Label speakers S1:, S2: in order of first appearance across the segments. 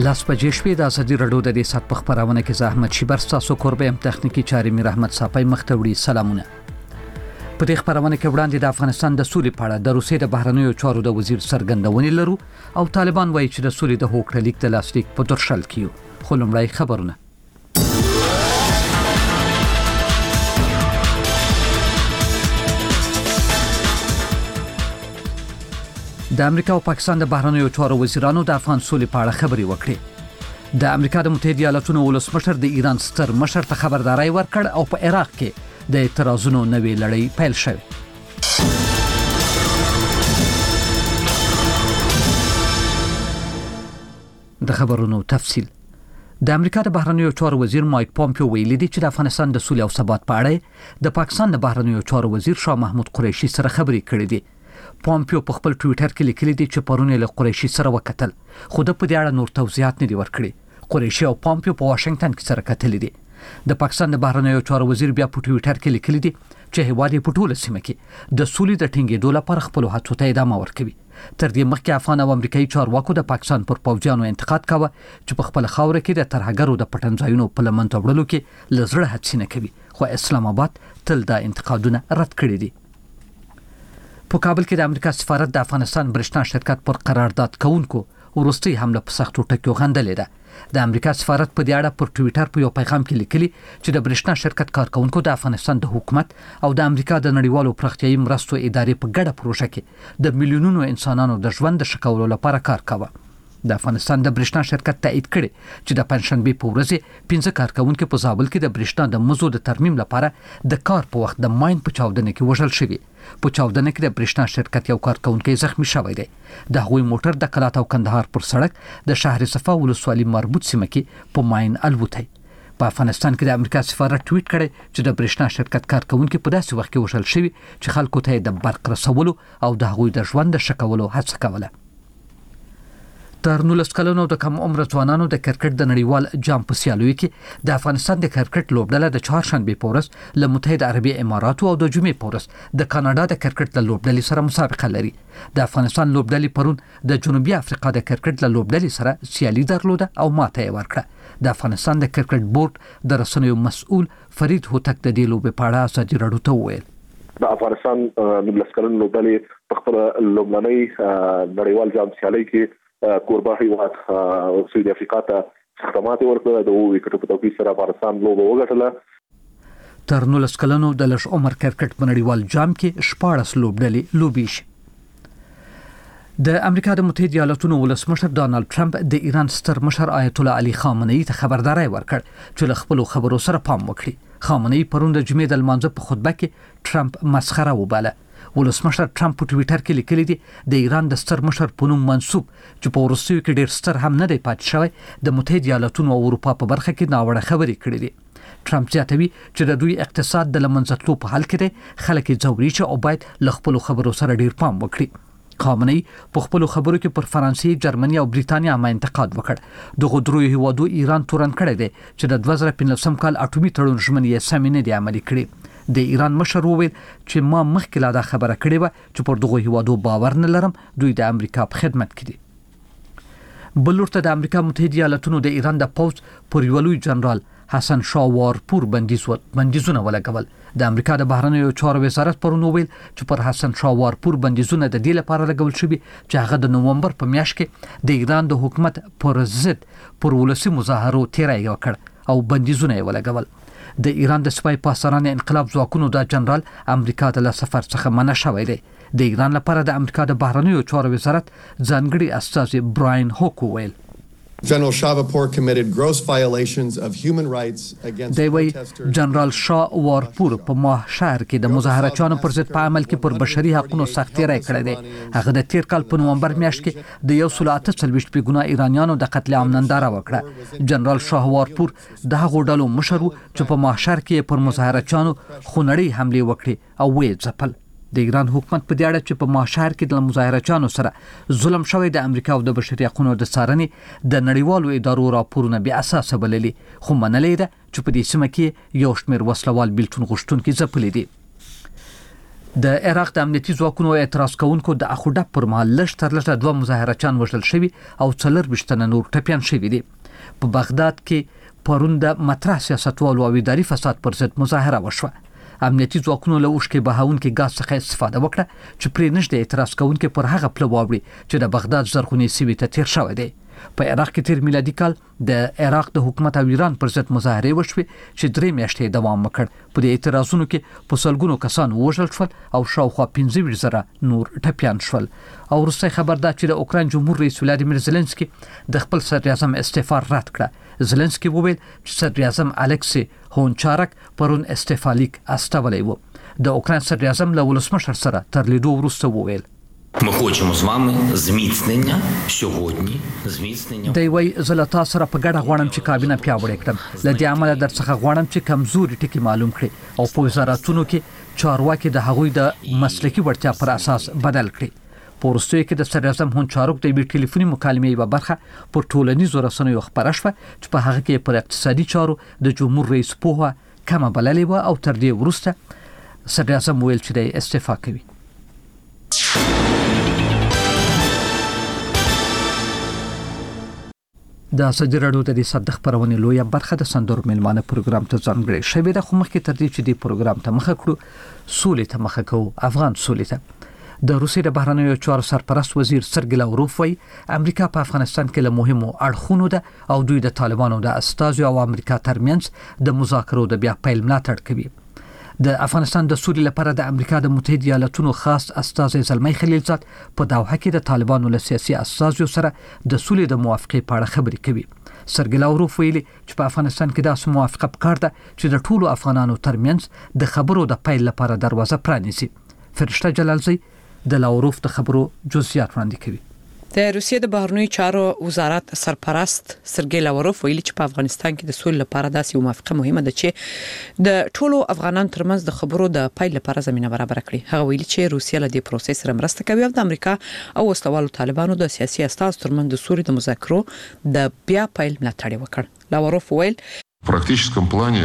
S1: لاس بجې شپې د ازادي رادیو د دې سات په خبرونه کې زحمت شیبر تاسو قربه ام تخنیکی چاري میر احمد صافی مختوړي سلامونه. په دې خبرونه کې وړاندې د افغانستان د سولې په اړه د روسیې د بهرنیو چارو د وزیر څرګندونې لرو او طالبان وایي چې د سولې د هوکړې لیک د لاسلیک په درشل کې خو لومړی خبرونه. د امریکا او پاکستان د بهرنیو چارو وزیرانو د افغان سولې په اړه خبرې وکړې. د امریکا د متحده ایالاتونو ولسمشر د ایران ستر مشر ته خبرداري ورکړ او په عراق کې د اعتراضونو نوې لړۍ پیل شوه. د خبرونو تفصیل. د امریکا د بهرنیو چارو وزیر مایک پومپیو ویلي دی چې د افغانستان د سولې او ثبات په اړه د پاکستان د بهرنیو چارو وزیر شاه محمود قریشي سره خبرې کړې دي. پومپیو په خپل ټوئیټر کې لیکلي دی چې پرونه له قریشي سره وکتل خو د په دې اړه نور توضیحات نه دی ورکړي. قریشي او پومپیو په واشنگټن کې سره کتل دي. د پاکستان د بهرنیو چارو وزیر بیا په ټوئیټر کې لیکلي دی چې هیواد په ټوله سیمه کې د سولې د ټینګېدو لپاره خپل هڅو ته ادامه ورکوي. تر دې مخکې افغان او امریکایي چارواکو د پاکستان پر پوځیانو انتقاد کاوه چې په خپل خاور کې د ترهګرو د پټنځایونو په لمن وړلو کې لزړه هڅه نه کوي خو اسلام آباد تل دا انتقادونه رد کړي دي. په کابل کې د امریکا سفارت د افغانستان برښنا شرکت پر قرارداد کوونکو ورستي حمله په سختو ټکو غندلې ده. د امریکا سفارت په دې اړه پر ټوئیټر په یو پیغام کې لیکلي چې د برښنا شرکت کارکونکو د افغانستان د حکومت او د امریکا د نړیوالو پراختیایي مرستو ادارې په ګډه پروژه کې د میلیونونو انسانانو د ژوند د ښه کولو لپاره کار کاوه. د افغانستان د برښنا شرکت تایید کړي چې د پنځشنبه په ورځ 15 کارکونکو په زابل کې د برښنا د مزو د ترمیم لپاره د کار په وخت د ماین په چاودنه کې وژل شوی. په چاودنه کې د برښنا شرکت یو کارکونکو زخمی شوی دی. د هغوی موټر د کلات او کندهار پر سړک د شهر صفا ولسوالۍ مربوط سیمه کې په ماین الوتی. په افغانستان کې د امریکا سفارت ټویټ کړي چې د برښنا شرکت کارکونکو په داسې وخت کې وژل شوی چې خلکو ته د برق رسولو او د هغوی د ژوند د ښه کولو هڅه کوله. تر 19 کلونو د کم عمر ځوانانو د کرکټ د نړیوال جام په سیالیو کې د افغانستان د کرکټ لوبډله د چهارشنبه په ورځ له متحده عربي اماراتو او د جمعې په ورځ د کاناډا د کرکټ د لوبډلې سره مسابقه لري. د افغانستان لوبډلې پرون د جنوبي افریقا د کرکټ د لوبډلې سره سیالي درلوده او ماته یې ورکړه. د افغانستان د کرکټ بورډ د رسنیو مسؤل فرید هوتک د دې لوبې په اړه ازادي رادیو ته وویل
S2: د افغانستان 19 کلن لوبډلې په خپل لومړنۍ نړیوال جام سیالي کې کوربه هیواد سویډ افریقا ته خدمات ورکړل. د وکټو په توګه سره افغانستان لوبه وګټله.
S1: تر 19 کلنو د لږ عمر کرکټ په نړیوال جام کې 14 لوبډلې لوبي شي. د امریکا د متحده ایالاتونو ولسمشر ډانلډ ټرمپ د ایران ستر مشر آیت الله علي خامنه‌ای ته خبرداري ورکړ چې له خپل خبرو سره پام وکړي. خامنه‌ای پرون د جمعې د لمانځه په خطبه کې ټرمپ مسخره وباله. ولسمشر ټرمپ په ټوئیټر کې لیکلي دی د ایران د ستر مشر په نوم منسوب چې په ورسیو کې ډیر ستر هم نه دی پاتې شوی د متحده ایالاتونو او اروپا په برخه کې ناوړه خبرې کړې دي. ټرمپ زیاتوي چې د دوی اقتصاد د لمنځتلو په حال کې دی خلک یې ځوري چې او باید له خپل خبرو سره ډیر پام وکړي. خامنه‌ای په خپل خبرو کې پر فرانسې، جرمني او بریتانیا باندې انتقاد وکړ. دغه درو هیوادو ایران تورن کړی دی چې د 2015 کال اټومي تړون ژمنې سم نه دی عملي کړی. د ایران مشر وویل چې ما مخکې لا دا خبره کړې و چې پر دغه هیوادو باور نه لرم دوی د امریکا په خدمت کې دي. بل ورته د امریکا متحده ایالاتونو د ایران د پوځ پر یولوی جنرال حسن شاوارپور بندیزونه ولګول. د امریکا د بهرنیو چارو وزارت پرون وویل چې پر حسن شاوارپور بندیزونه د دې لپاره لګول شوي چې هغه د نومبر په میاشت کې د ایران د حکومت پر ضد پر ولسي مظاهرو تیری وکړ او بندیزونه یې ولګول. د ایران د سپای پاسداران انقلاب ځواکونو د جنرال امریکا ته له سفر څخه منع شوی دی. د ایران لپاره د امریکا د بهرنیو چارو وزارت ځانګړي استازي براین هوک وویل
S3: General Shavapur committed gross violations of human rights against protesters.
S1: جنرال شاوارپور په ماه شهر کې د مظاهرچیانو پر ضد په عمل کې پر بشري حقوقو سختي راي کړې ده. هغه د تیر کال په نومبر میاشت کې د 148 بېګناه ایرانیانو د قتل عام ننداره وکړه. جنرال شاوارپور د هغو ډلو مشر چې په ماه شهر کې پر مظاهرچیانو خونړۍ حمله وکړه او وې ځپل. د ایران حکومت په دې اړه چې په ماشهر کې د مظاهرچیانو سره ظلم شوی د امریکا او د بشري حقوقو د څارنې د نړیوالو ادارو راپورونه بې اساسه بللي خو منلې ده چې په دې سیمه کې یو شمېر وسلوال بیلټون غوښتونکي ځپلي دي. د عراق د امنیتي ځواکونو اعتراض کوونکو د اخوډه پر مهال لږ تر لږه 2 مظاهرچیان وژل شوي او 24 تنه نور ټپیان شوي دي. په بغداد کې پرون د مطرح سیاستوالو او اداري فساد پر ضد مظاهره وشوه. امنیتي ځواکونو له اوښکې بهاونکي غاز څخه استفاده وکړه چې پرې نشي اعتراض کوونکي پر هغه پله واوړي چې د بغداد زرغونی سیمې ته تیر شوی دی. په عراق کې تیر میلادي کال د عراق د حکومت او ایران پر ضد مظاهره وشوه چې 3 میاشتې دوام وکړ. په دې اعتراضونو کې په سلګونو کسان وژل شول او شاوخوا 15,000 نور ټپیان شول. او وروسته خبر ده چې د اوکراین جمهور رئیس ولادیمیر زيلنسکي د خپل صدر اعظم استعفا رد کړه. زيلنسکي وویل چې صدر اعظم الکسی هونچارک پرون استعفا لیک استولی و. د اوکراین صدر اعظم له ولسمشر سره تر لیدو وروسته وویل
S4: Ми хочемо з вами зміцнення сьогодні, зміцнення.
S1: دی وی زلتا سره په ګډه غواړم چې کابینه پیاوړې کړم. لدې عمله درڅخه غواړم چې کمزوري ټکي معلوم کړي او په وزارتونو کې چارواکي د هغوی د مسلکي وړتیا پر اساس بدل کړي. په وروستیو کې د صدر اعظم هونچاروک د یوې ټلیفوني مکالمې یوه برخه پر ټولنیزو رسنیو خپره شوه چې په هغه کې پر اقتصادي چارو د جمهور رئیس پوهه کمه بللې وه او تر دې وروسته صدر اعظم ویل چې دی استعفا کوي. د ازادي راډیو د صد خبرونه لویه برخه د سندرو ملمانه پروګرام ته ځانګړې شوې ده. خو مخکې تر دې چې د پروګرام ته مخه کړو سولې ته مخه کوو. افغان سولې ته د روسیې د بهرنیو چارو سرپرست وزیر سرګی لاوروف وایي امریکا په افغانستان کې له مهمو اړخونو ده او دوی د طالبانو د استازو او امریکا ترمنځ د مذاکرو د بیا پیل ملاتړ کوي. د افغانستان د سولې لپاره د امریکا د متحده ایالاتونو خاص استازی زلمی خلیلزاد په دوحه کې د طالبانو له سیاسي استازو سره د سولې د موافقې په اړه خبرې کوي. سرګی لاوروف ویلي چې په افغانستان کې داسې موافقه پکار ده چې د ټولو افغانانو ترمنځ د خبرو د پیل لپاره دروازه پرانیزي. فرشته جلالزی د لاوروف د خبرو جزئیات وړاندې کوي.
S5: د روسیې د بهرنیو چارو وزارت سرپرست سرګی لاوروف ویلي چې په افغانستان کې د سولې لپاره داسې موافقه مهمه ده چې د ټولو افغانانو ترمنځ د خبرو د پیل لپاره زمينه برابر کړي. هغه ویلي چې روسیه له دې پروسې سره مرسته کوي او د امریکا او وسلوالو طالبانو د سیاسي استازو ترمنځ د سولې د مذاکرو د بیا پیل ملاتړ وکړ. لاوروف ویل
S6: В практическом плане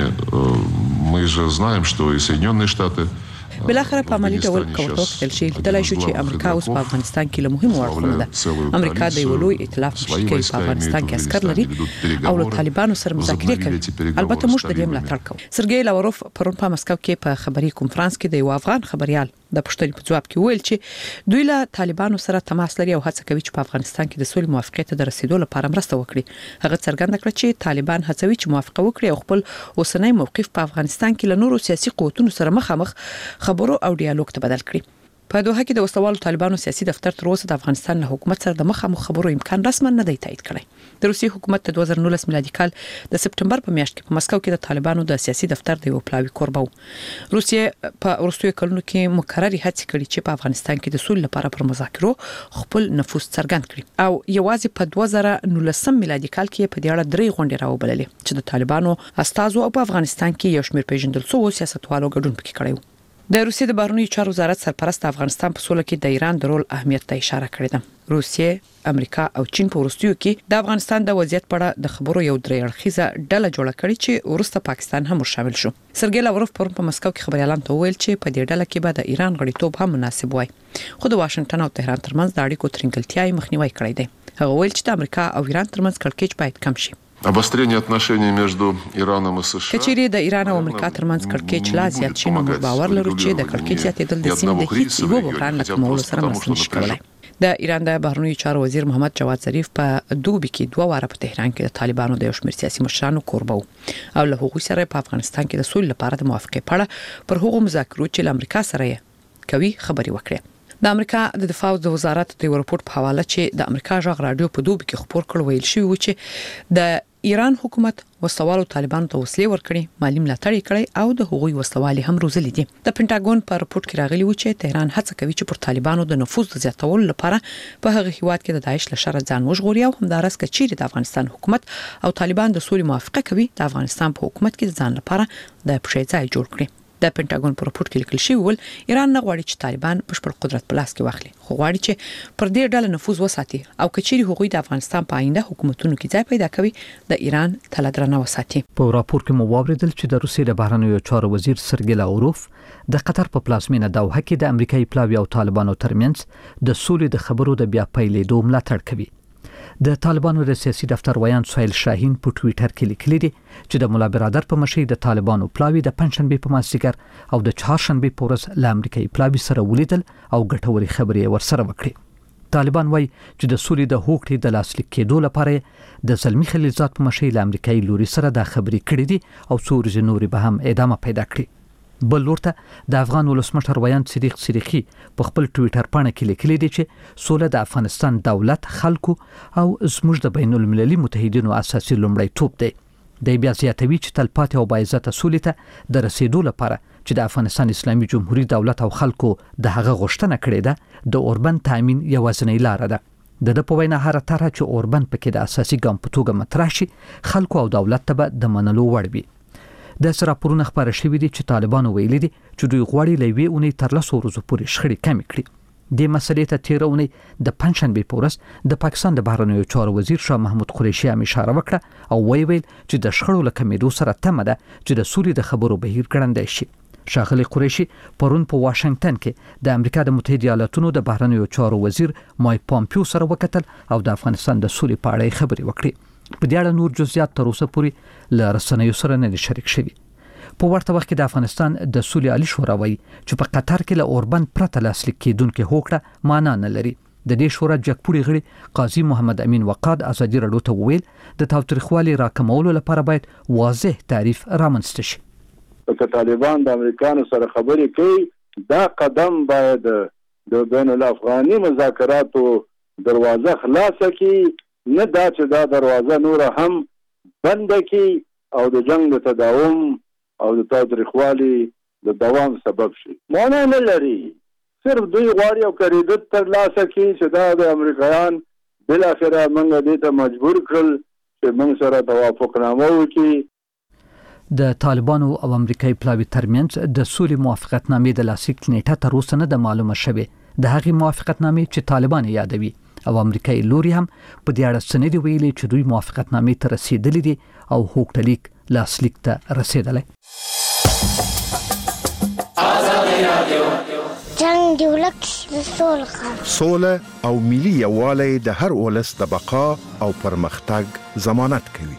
S6: мы же знаем, что и Соединенные Штаты
S5: بلاخره په عملي ډول کوټو کتل شي د لای شو چې امریکا اوس په افغانستان کې له مهمو اړخونو ده. امریکا د یو لوی ائتلاف مشرکین په افغانستان کې عسكر لري او له طالبانو سره مذاکرې کوي. البته موږ د دې ملاتړ کوو. سرګی لاوروف پرون په مسکو کې په خبري کنفرانس کې د یو افغان خبريال د پښتني په جواب کې ویل چې دوی له طالبانو سره تماس لري او هڅه کوي چې په افغانستان کې د سولې موافقې ته د رسیدو لپاره مرسته وکړي. هغه څرګنده کړه چې طالبان هڅوي چې موافقه وکړي او خپل اوسنۍ موقف په افغانستان کې له نورو سیاسي قوتونو سره مخامخ خبرو او ډیالوګ ته بدل کړي. په دوحه کې د وسلوالو طالبانو سیاسي دفتر تر اوسه د افغانستان له حکومت سره د مخامخ خبرو امکان رسما نه دی تایید کړی. د روسي حکومت د 2019 میلادي کال د سپټمبر په میاشت کې په مسکو کې د طالبانو د سیاسي دفتر د یو پلاوي کوربه و. روسیه په ورستیو کلونو کې مکرري هڅې کړې چې په افغانستان کې د سولې لپاره پر مذاکرو خپل نفوذ څرګند کړي او یوازې په 2019 میلادي کال کې په دې اړه درې غونډې راوبللې چې د طالبانو استازو په افغانستان کې یو شمېر پیژندل شوی سیاستوالو ګډون پکې کړی و. د روسیې د بهرنیو چارو وزارت سرپرست افغانستان په سوله کې د ایران د رول اهمیت ته اشاره کړې ده. روسیې، امریکا او چین په وروستیو کې د افغانستان د وضعیت په اړه د خبرو یو درې اړخیزه ډله جوړه کړې چې وروسته پاکستان هم شامل شو. سرګی لاوروف پرون په مسکو کې خبريالانو ته ویل چې په دې ډله کې به د ایران غړیتوب هم مناسب وای. خو د واشنگټن او تهران ترمنځ د اړیکو ترنګلتیا مخنیوي کړی دی. هغه ویل چې د امریکا او ایران ترمنځ کړکېچ باید کم شي.
S6: Обострение отношений между Ираном и США.
S5: کچېری د ایران او امریکا ترمنځ کړکېچ لا زیات شي نو موږ باور لرو چې د کړکېچ زیاتېدل د سیمې د هیڅ یو بحران له کمولو سره مرسته نشي کولای. د ایران د بهرنیو چارو وزیر محمد جواد ظریف په دوبي کې 2 واره په تهران کې د طالبانو د یو شمېر سیاسي مشرانو کوربه او له هغوی سره په افغانستان کې د سولې لپاره د موافقې په اړه پر هغو مذاکرو چې له امریکا سره کوي خبري وکړه. د امریکا د دفاع وزارت د رپورت په حواله چې د امریکا ژغ رادیو په دوبي کې خبر کړ ویل شوی و چې د ایران حکومت وسلوالو طالبانو ته وسلې ورکړي، مالی ملاتړ کړي او د هغوی وسلوالي هم روزلي دي. د پینټاګون په رپورت کې راغلی و چې تهران هڅه کوي چې پر طالبانو د نفوذ زیاتولو لپاره په هغه هیواد کې د داعش له شر ځان وژغوري او همدارس کچېری د افغانستان حکومت او طالبان د سولې موافقه کوي د افغانستان په حکومت کې ځان لپاره د پښې ځای جوړ کړي. د پینټاګون په راپور کې لیکل شوی ول ایران نه غواړي چې طالبان بشپړ قدرت په لاس کې واخلي، خو غواړي چې پر دې ډله نفوذ وساتي او کچېری هغوی د افغانستان په آینده حکومتونو کې ځای پیدا کوي د ایران تلدرنه وساتي.
S1: په راپور کې مو واوریدل چې د روسیې د بهرنیو چارو وزیر سرګی لاوروف د قطر په پلازمینه دوحه کې د امریکایي پلاوی او طالبانو ترمنځ د سولې د خبرو د بیا پیلېدو ملاتړ کوي. د طالبانو د سیاسي دفتر ویان سهیل شاهین په ټوئیټر کې لیکلي دي چې د مولا برادر په مشرۍ د طالبانو پلاوی د پنځشنبه په مازدیګر او د چهارشنبه په ورځ له امریکایي پلاوی سره ولیدل او ګټوري خبرې ورسره وکړي. طالبان وایي چې د سولې د هوکړې د لاسلیک کېدو لپاره د زلمی خلیلزاد په مشرۍ له امریکایي لوري سره د خبرې کړې دي او څو ورځې نورې به هم ادامه پیدا کړي. بل لورته د افغان ولسمشر ویان صدیق صدیقی په خپل ټوئیټر باندې کې لیکلي دي چې سوله د افغانستان دولت خلکو او زموږ د بین المللي متحدینو اساسي لومړیتوب دی. د بیا زیاتوي چې تلپاتې او باعزته سولې ته د رسیدو لپاره چې د افغانستان اسلامي جمهوریت دولت او خلکو د هغه غوښتنه کړې ده د اوربند تامین یوازینۍ لار ده. د په وینا هر طرح چې اوربند پکې د اساسي ګام په توګه مطرح شي خلکو او دولت ته به د منلو وړ وي. د راپورونو خبره شوې دي چې طالبانو ویلي دي چې دوی غواړي لوي اونۍ تر 10 ورځې پورې شخړې کم کړي. د مسلې ته تیرونی د پنځشنبه په ورځ د پاکستان د بهرنیو چارو وزیر شاه محمود قریشي هم اشاره وکړه او ویل چې د شخړو له کمیدو سره تمه ده چې د سولې د خبرو بهیر ګړندی شي. ښاغلي قریشي پرون په واشنگټن کې د امریکا د متحده ایالاتونو د بهرنیو چارو وزیر مایک پامپیو سره وکتل او د افغانستان د سولې په اړه خبرې وکړې. په دې اړه نور جزئیات تر اوسه پورې له رسنیو سره نه شریک شوي. په ورته وخت کې د افغانستان د سولې عالی شورا وایي چې په قطر کې له اوربند پرته لاسلیک کېدونکې هوکړه معنا نه لري. د دې شورا جګپوړي غړي قاضي محمد امین وقاد ازادي راډیو ته ویل د تاوتریخوالي راکمولو لپاره باید واضح تعریف رامنځته شي.
S7: که طالبان د امریکانو سره خبرې کوي دا قدم باید د بین الافغاني مذاکراتو دروازه خلاصه کړي، نه دا چې دا دروازه نور هم بند کړي او د جنگ د تداوم او د تاوتریخوالي د دوام سبب شي. معنا نه لري. صرف دوی غواړي او کریدت تر لاسه کړي چې دا د امریکایان بل اخره موږ دې ته مجبور کړل چې موږ سره توافقنامه وکړي.
S1: د طالبانو او امریکایي پلاوی ترمنځ د سولې موافقتنامې د لاسلیک نیټه تر اوسه نه د معلومه شوه. د هغې موافقتنامې چې طالبان یادوي او امریکایي لوري هم په دې اړه څه نه دی ویلي چې دوی موافقتنامې ته رسیدلي دي او هوکړلیک لاسلیک ته رسیدلی.
S8: جنگ دی ولک
S9: سوله او ملي یووالی د هر ولس د بقا او پرمختګ ضمانت کوي.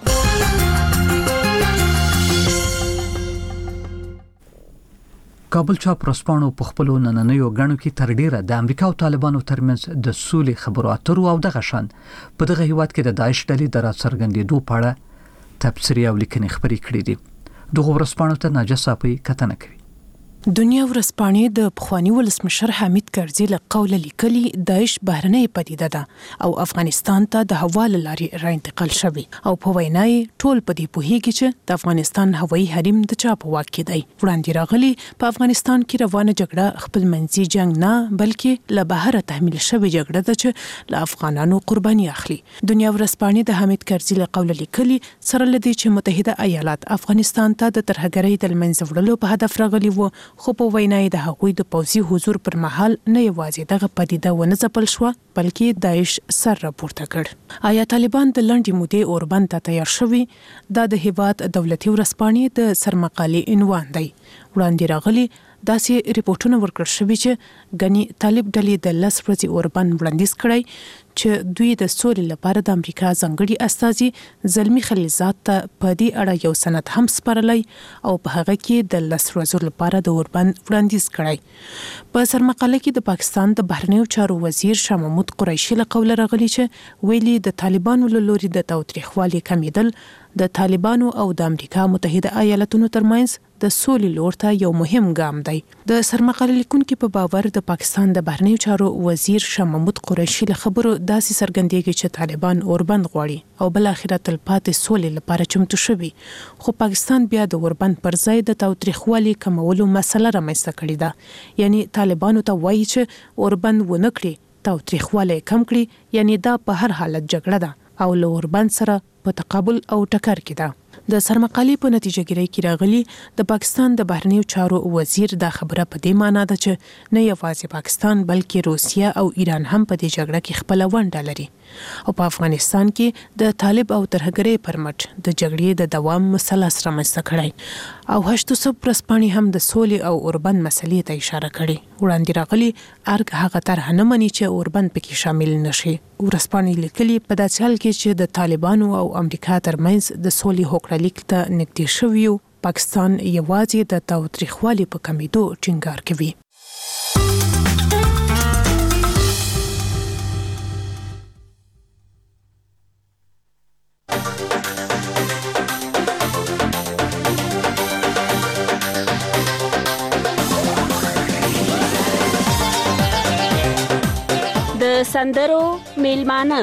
S1: کابل چاپ رسپانو په خپل نننیو غاڼو کې تر ډیره د امریکا او طالبانو ترمنځ د سولې خبرو اترو او دغه شان په دغه هیواد کې د داعش ډلې د راڅرګندېدو په اړه تبصرې او لیکنې خبرې کړې دي. دغه رسپانو ته ناجا صاحب کتنه کوي.
S10: دنیا ورځپاڼې د پخوانی ولسمشر حمید کرزي له قوله لیکلي داعش بهرنۍ پدیده ده او افغانستان ته د هوا له لارې را انتقال شوی او په وینا یې ټول په دې پوهیږي چې د افغانستان هوایي حریم د چا په واک کې دی. وړاندې راغلي په افغانستان کې روانه جګړه خپل منځي جنگ نه بلکې له بهر تحمیل شوی جګړه ده چې له افغانانو قرباني اخلي. دنیا ورځپاڼې د حمید کرزي له قوله لیکلي سره لدی چې متحده ایالات افغانستان ته د ترهګرۍ د منځه وړلو په هدف راغلي وو، خو په وینا د هغوی د پوځي حضور پر مهال نه یوازې دغه پدیده ونه ځپل شو بلکې داعش سر راپورته کړ. آیا طالبان د لنډې مودې اوربند ته تیار شوي؟ دا د هیواد دولتي ورځپاڼې د سرمقالې عنوان دی. وړاندې راغلي داسې ریپورتونه ورکړل شوي چې غني طالب ډلې د 10 ورځې اوربند وړاندیز کړی چې دوی د سولې لپاره د امریکا ځانګړي استازي زلمی خلیلزاد ته په دې اړه یو سند هم سپارلی او په هغه کې د 10 ورځو لپاره د اوربند وړاندیز کړی. په سرمقاله کې د پاکستان د بهرنیو چارو وزیر شاه محمود قریشي له قوله راغلی چې ویلي د طالبانو له لوري د تاوتریخوالي کمیدل د طالبانو او د امریکا متحده ایالاتونو ترمنځ د سولې لور ته یو مهم ګام دی. د سرمقاله لیکونکو په باور د پاکستان د بهرنیو چارو وزیر شاه محمود قریشي له خبرو داسې څرګندېږي چې طالبان اوربند غواړي او بل اخر تلپاتې سولې لپاره چمتو شوي، خو پاکستان بیا د اوربند پر ځای د تاوتریخوالي کمولو مسله رامنځته کړې ده. یعنی طالبانو ته وایي چې اوربند ونه کړي، تاوتریخوالی کم کړي، یعنی دا په هر حالت جګړه ده او له اوربند سره په تقابل او ټکر کې ده. د سرمقالې په نتیجهګیری کې راغلي د پاکستان د بهرنیو چارو وزیر دا خبره په دې معنی ده چې نه یوازې پاکستان بلکې روسیه او ایران هم په دې جګړه کې خپل ونډه لري او په افغانستان کې د طالب او ترهګرۍ پر مټ د جګړې د دوام مثلث رامنځته کړی او هشتو سب پرسپانې هم د سولې او اوربند مسلې ته اشاره کړې وړاندې راغلي ارګ هغه طرح نه مني چې اوربند پکې شامل نشي ورسپانې لیکلي په داسې حال کې چې د طالبانو او امریکا ترمنځ د سولې هوکړه لیک ته نږدې شوی پاکستان یوازې د تاوتریخوالي په کمیدو ټینګار کوي.
S8: د سندرو میلمانه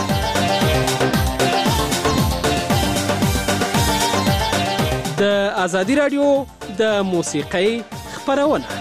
S11: د ازادي رادیو د موسیقۍ خبرونه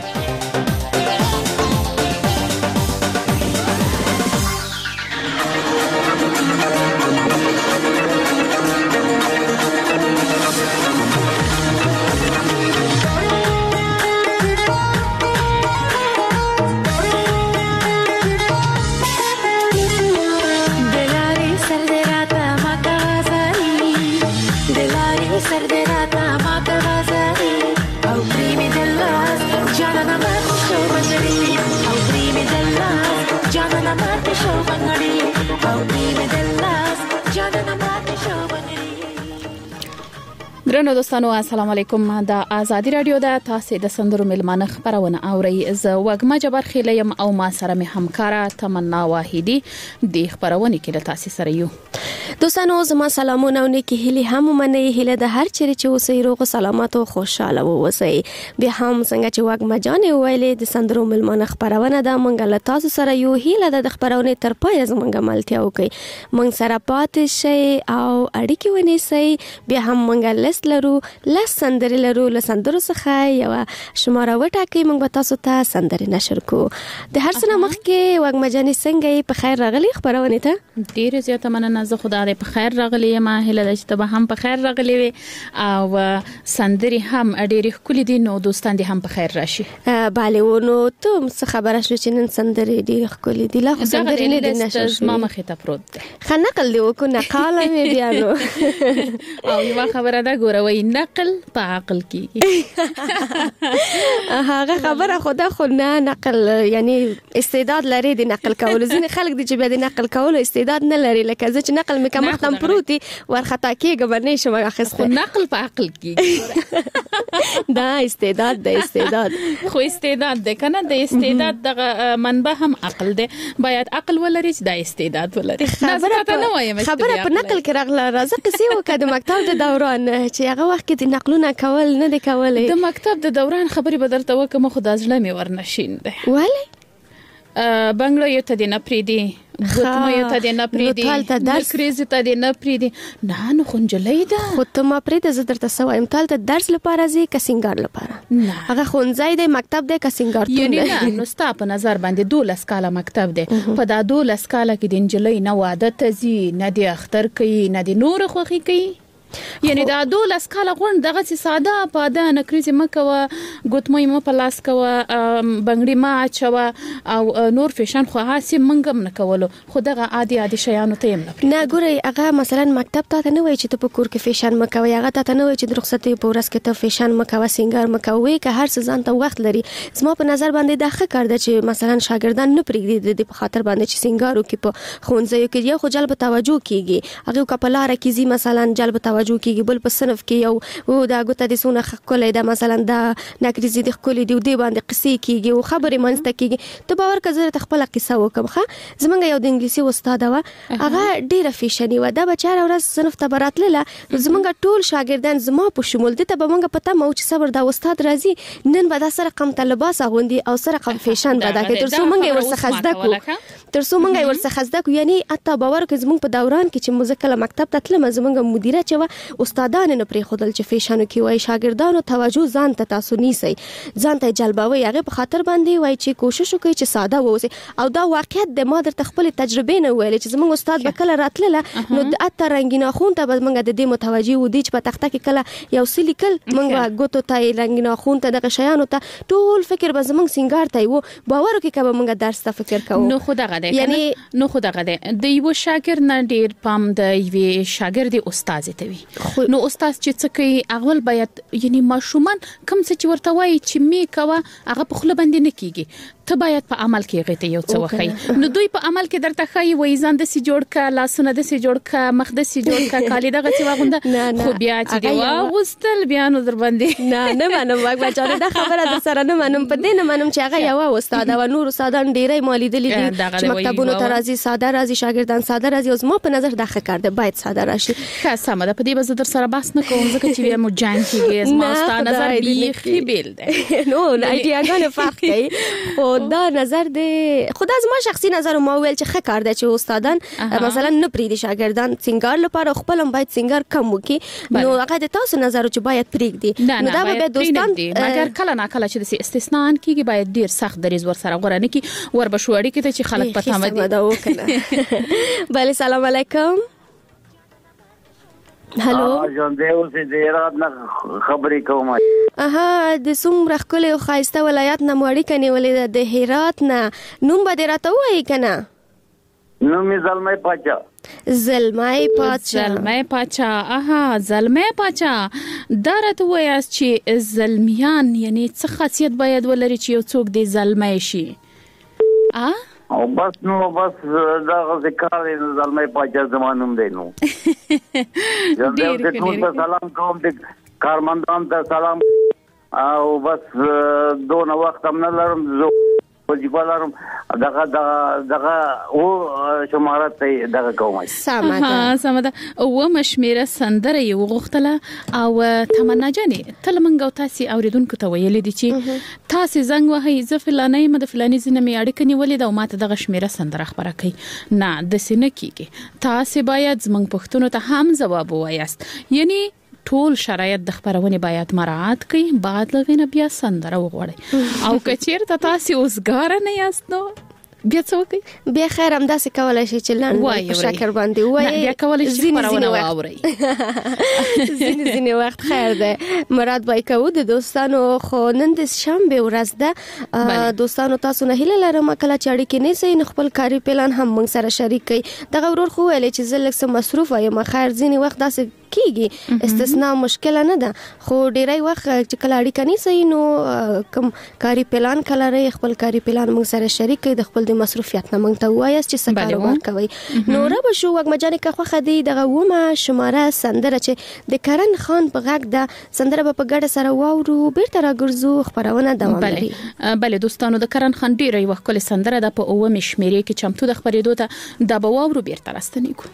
S11: درنو دوستانو السلام علیکم. د ازادي رادیو د تاسو د سندرو ملمانه خبرونه اوري. ز وګما جبر خلیم او ما سره مې همکارا تمنا واحدی د خبرونه کې له تاسو سره یو.
S12: دوستانو زما سلامونه او نیکی هلي هم منئ هله د هر چیرې چې اوسئ روغ سلامت او خوشاله اوسئ. بیا هم څنګه چې وګما جانې ویلې د سندرو ملمانه خبرونه د منګل تاسو سره یو هله د خبرونه تر پای زمونږ ملتیا وکي. مونږ سره پاتې شي او اړیکې ونیسئ. بیا هم منګل لرو لس سندري لرو لسندرو څخه یو شماره وټاکي موږ به تاسو ته سندري نشر کو. د هر څه مخکې وګما جانې څنګه په خیر راغلي خبرونه ته
S5: ډیر زیاته مننه. زه خدای په خیر راغلی ما هله د چې ته هم په خیر راغلی وي او سندري هم ډیر ښکلي دي نو دوستان دي هم په خیر راشي.
S12: bale ونو ته څه خبره شو چې نن سندري ډیر ښکلي دي لا خو سندري نه دي نشر
S5: ما مخه ته پروت ده
S12: خنقل دی وکړه نقاله مې بیا نو
S5: او یو خبره ده ګوروي نقل په عقل کې
S12: هغه خبره خدا خو نه نقل یعنی استعداد لري د نقل کول. ځینې خلک دي چې به د نقل کول استعداد نه لري لکه زه چې نقل مې کوم ختم پروتي ورخطا کېږم باندې شم اخسته
S5: نقل په عقل کې
S12: دا استعداد د استعداد
S5: خو استعداد ده کنه د استعداد دغه منبع هم عقل ده باید عقل ولري چې د استعداد ولري.
S12: خبره په نقل کې راغله راځه قصې وکړه د مکتب د دوران چې هغه وخت کې د نقلونه کول نه دی کولای.
S5: د مکتب د دوران خبرې به درته وکم خو د ځړه مې ورنشین ده
S12: ولی
S5: بنگلو یو ته نه پریدي غوتمه یو ته نه پریدي نکریز ته نه پریدي نه نو خنجلې ده
S12: خو ته ما پریده زه درته سوایم تال ته درس لپاره زی کسینګار لپاره هغه خونځای دی مکتب دی کسینګار ته
S5: یعنی نه نو ستا په نظر باندې 12 کاله مکتب دی په دا 12 کاله کې د انجلۍ نه واده تزي نه دی اختر کوي نه دی نور خوخي کوي یعنی دا 12 کاله غون دغه ساده پاده نکریز مکوه ګوتمې م په لاس کوه بنگړي ما چوا او نور فیشن خو هاسي منګم نه کولو خو دغه عادي شیانو ته يم
S12: نه ګوري هغه مثلا مکتب ته نه وای چې ته په کور کې فیشن مکوي هغه ته نه وای چې د رخصتي په ورځ کې ته فیشن مکوي سنگار مکوي که هر څه ځان ته وخت لري. زما په نظر باندې دا ښه کار ده چې مثلا شاګردان نه پریږدي د خاطر باندې چې سنگارو کې په خونځيو کې یو خو جلب توجه کیږي هغه کپلاره کیږي مثلا جلب توجه کیږي بل په صنف کې یو او دا ګوته د سونه خکولې دا مثلا دا نکریزي د خکولې دی باندې قصې کیږي او خبرې منځته کیږي ته باور کړه خپل قصه وکم ښه زمونږ یو د انګلیسي استاد و هغه ډیره فیشنی و دا بچاره ورځ صنف ته براتله زمونږ ټول شاګردان زما په شمول دي ته به مونږ پته مو چې صبر دا استاد راځي نن به دا سره قم طلباس غوندي او سره قم فیشن به دا کې تر څو مونږ ورڅخه زده کو یعنی اته باور کې زمونږ په دوران کې چې مزکله مکتب ته تلم زمونږ مدیره چې استادان نه پرې خودل چې فیشن کې وای شاګردانو توجه ځان ته تاسو نیسي ځان ته جلبوي هغه په خاطر باندې وای چې کوشش وکړي چې ساده ووسي او دا واقعیت د ما درته خپل تجربه نه ویل چې زموږ استاد به کله راتله نو د اته رنگینه خون ته به موږ د دې متوجي ودی چې په تخته کې کله یو سلیکل موږ غوتو ته رنگینه خون ته د شیانو ته ټول فکر به زموږ سنگار ته وو باور کې کبه موږ درس ته فکر کوو
S11: نو خدای غده یعنی نو خدای غده د یو شاګرد نه ډیر پام د یو شاګرد استاد ته وي نو استاد چې څه کوي اول باید یعنی ماشومان کوم څه چې ورته وایي چې می کوه هغه په خله باندې نه کیږي ته باید په عمل کې غته یو څه وخی نو دوی په عمل کې درته خای وې ځان د سي جوړ کا لاسونه د سي جوړ کا مخ د سي جوړ کا کالی دغه څه واغونده خو بیا چې دی واغستل بیا نو در باندې
S12: نه منم واګ بچانه دا خبره د سره نه منم په دې نه منم چې هغه یو استاد او نور استادان ډیرې مالی دي چې مکتبونو ته راځي ساده راځي شاګردان ساده راځي اوس ما په نظر دا ښه کار دی باید ساده راشي
S11: سمه ده په دې به در سره بحث نه کوم ځکه چې بیا مو جان کیږي از ما ستاسو نظر بیخي بیل ده
S12: نو ایډیاګانې فرق کوي خو دا نظر خدا زما شخصي نظر ما ویل چې ښه کار دی چې استادان مثلا نه پریدي شاګردان سنگار لپاره خپل هم باید سنگار کم وکړي نو هغه د تاسو نظر چې باید پریږدي
S11: نو دا به دوستان مګر کله نه کله چې د استثناء کیږي باید ډیر سخت دریز ور سره غوړه نه کی ور بشوړی کې ته چې خلک پته مدي
S12: دا وکنه بله سلام علیکم هالو
S13: جون دی اوسې د رات نه خبرې کوم
S12: د څومره ښکلي او ښایسته ولایت نه مو اړیکه نیولې د هرات نه نوم به دې راته ووایي که نه
S13: نوم یې زلمی پاچا
S11: زلمی پاچا زلمی پاچا دا راته ووایاست چې زلمیان یعنی څه خاصیت باید ولري چې یو څوک دې زلمی شي
S13: او بس دا ذکر زلمی پاچا زمانوم دی نو ډېر ټول سلام کوم د کارمندان ته سلام او بس دونه وخت هم نه لرم وظیفه لرم دغه او شمارت ته دغه کوم
S11: سمه ده و مشمیره سندره یو غختله او تمنا جانې تل منګو تاسو اوریدونکو ته ویل دي چې تاسو زنګ وهي ز فلانه مده فلاني زنه می اړیکه نیولې دا ماته دغه شمیره سندره خبره کوي نه د سینه کیږي تاسو باید زمنګ پښتون ته هم جواب وایاست یعنی ټول شرایط د خبرونه باید مراعات کړئ بعد لغینه بیا سندره وغوړئ او کچیر ته تاسو اوسګار نه یاست نو بیا څه وکړي
S12: بیا خیر هم داسې کولای شي چې لاندې په شکر باندې وایي
S11: بیا کولای شي خبرونه واوري
S12: ځینې وخت خیر ده مراد بای کوو د دوستانو خو نن د شنبه ورځ ده دوستانو تاسو نه هیله لرم کله چې اړیکې نه سي نه خپل کاري پلان هم موږ سره شریک کړئ دغه ورور خو ویل چې زه لږ مصروف یم خیر ځینې وخت داسې کیږي استثناء مشکل نه ده خو ډیری وخت چې کله اړیکه نه سي نو کوم کاري پلان کله لري خپل کاري پلان موږ سره شریک کړئ د خپل د مصروفیت نه موږ ته وایاست چې څه کاروبار کوي نو را به شو وګمجانې که خوښه دی دغه ومه شماره سندره چې د کرن خان په غږ ده سندره به په ګډه سره واورو بیرته راګرځو خپرونه دوام لري
S11: بله دوستانو د کرن خان ډیره یو ښکلې سندره ده په اوه شمیرې کې چمتو د خپرېدو ته دا به واورو بیرته راستنیږو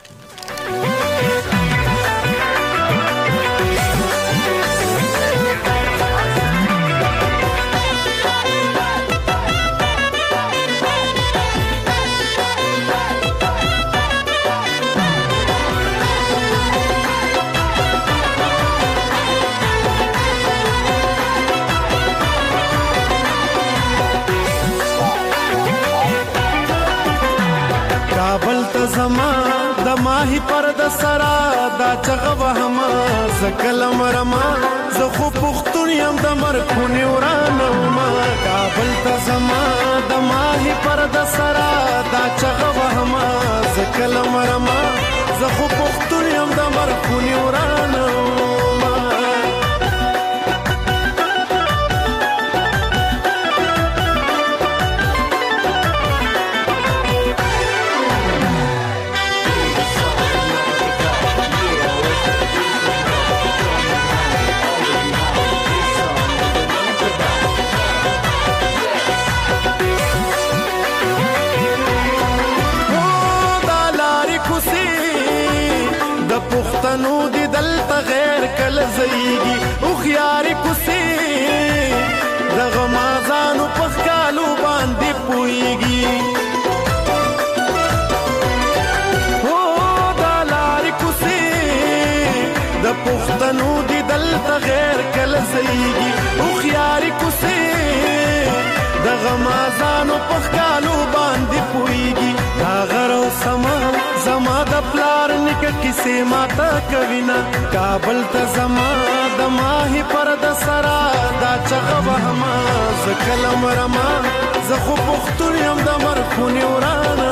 S14: زما د ماهی پر د سرا دا چغه وهما زکلم رما زه خو پختون یم د مرکونی ورانه ما کابل ته زما د ماهی پر د سرا دا چغه وهما زکلم رما زه خو پختون یم د مرکونی ورانه پښتنو دي دلته غیر کله زیږي او خياري کوسي د غمازانو په خالو باندې پويږي دا غرو سما زما د پلار نک کیسه ماته کوینا کابل ته زما د ماهي پر د سرا دا چغه وهما زکلم رما زخو پختون يم د مرخونی ورانه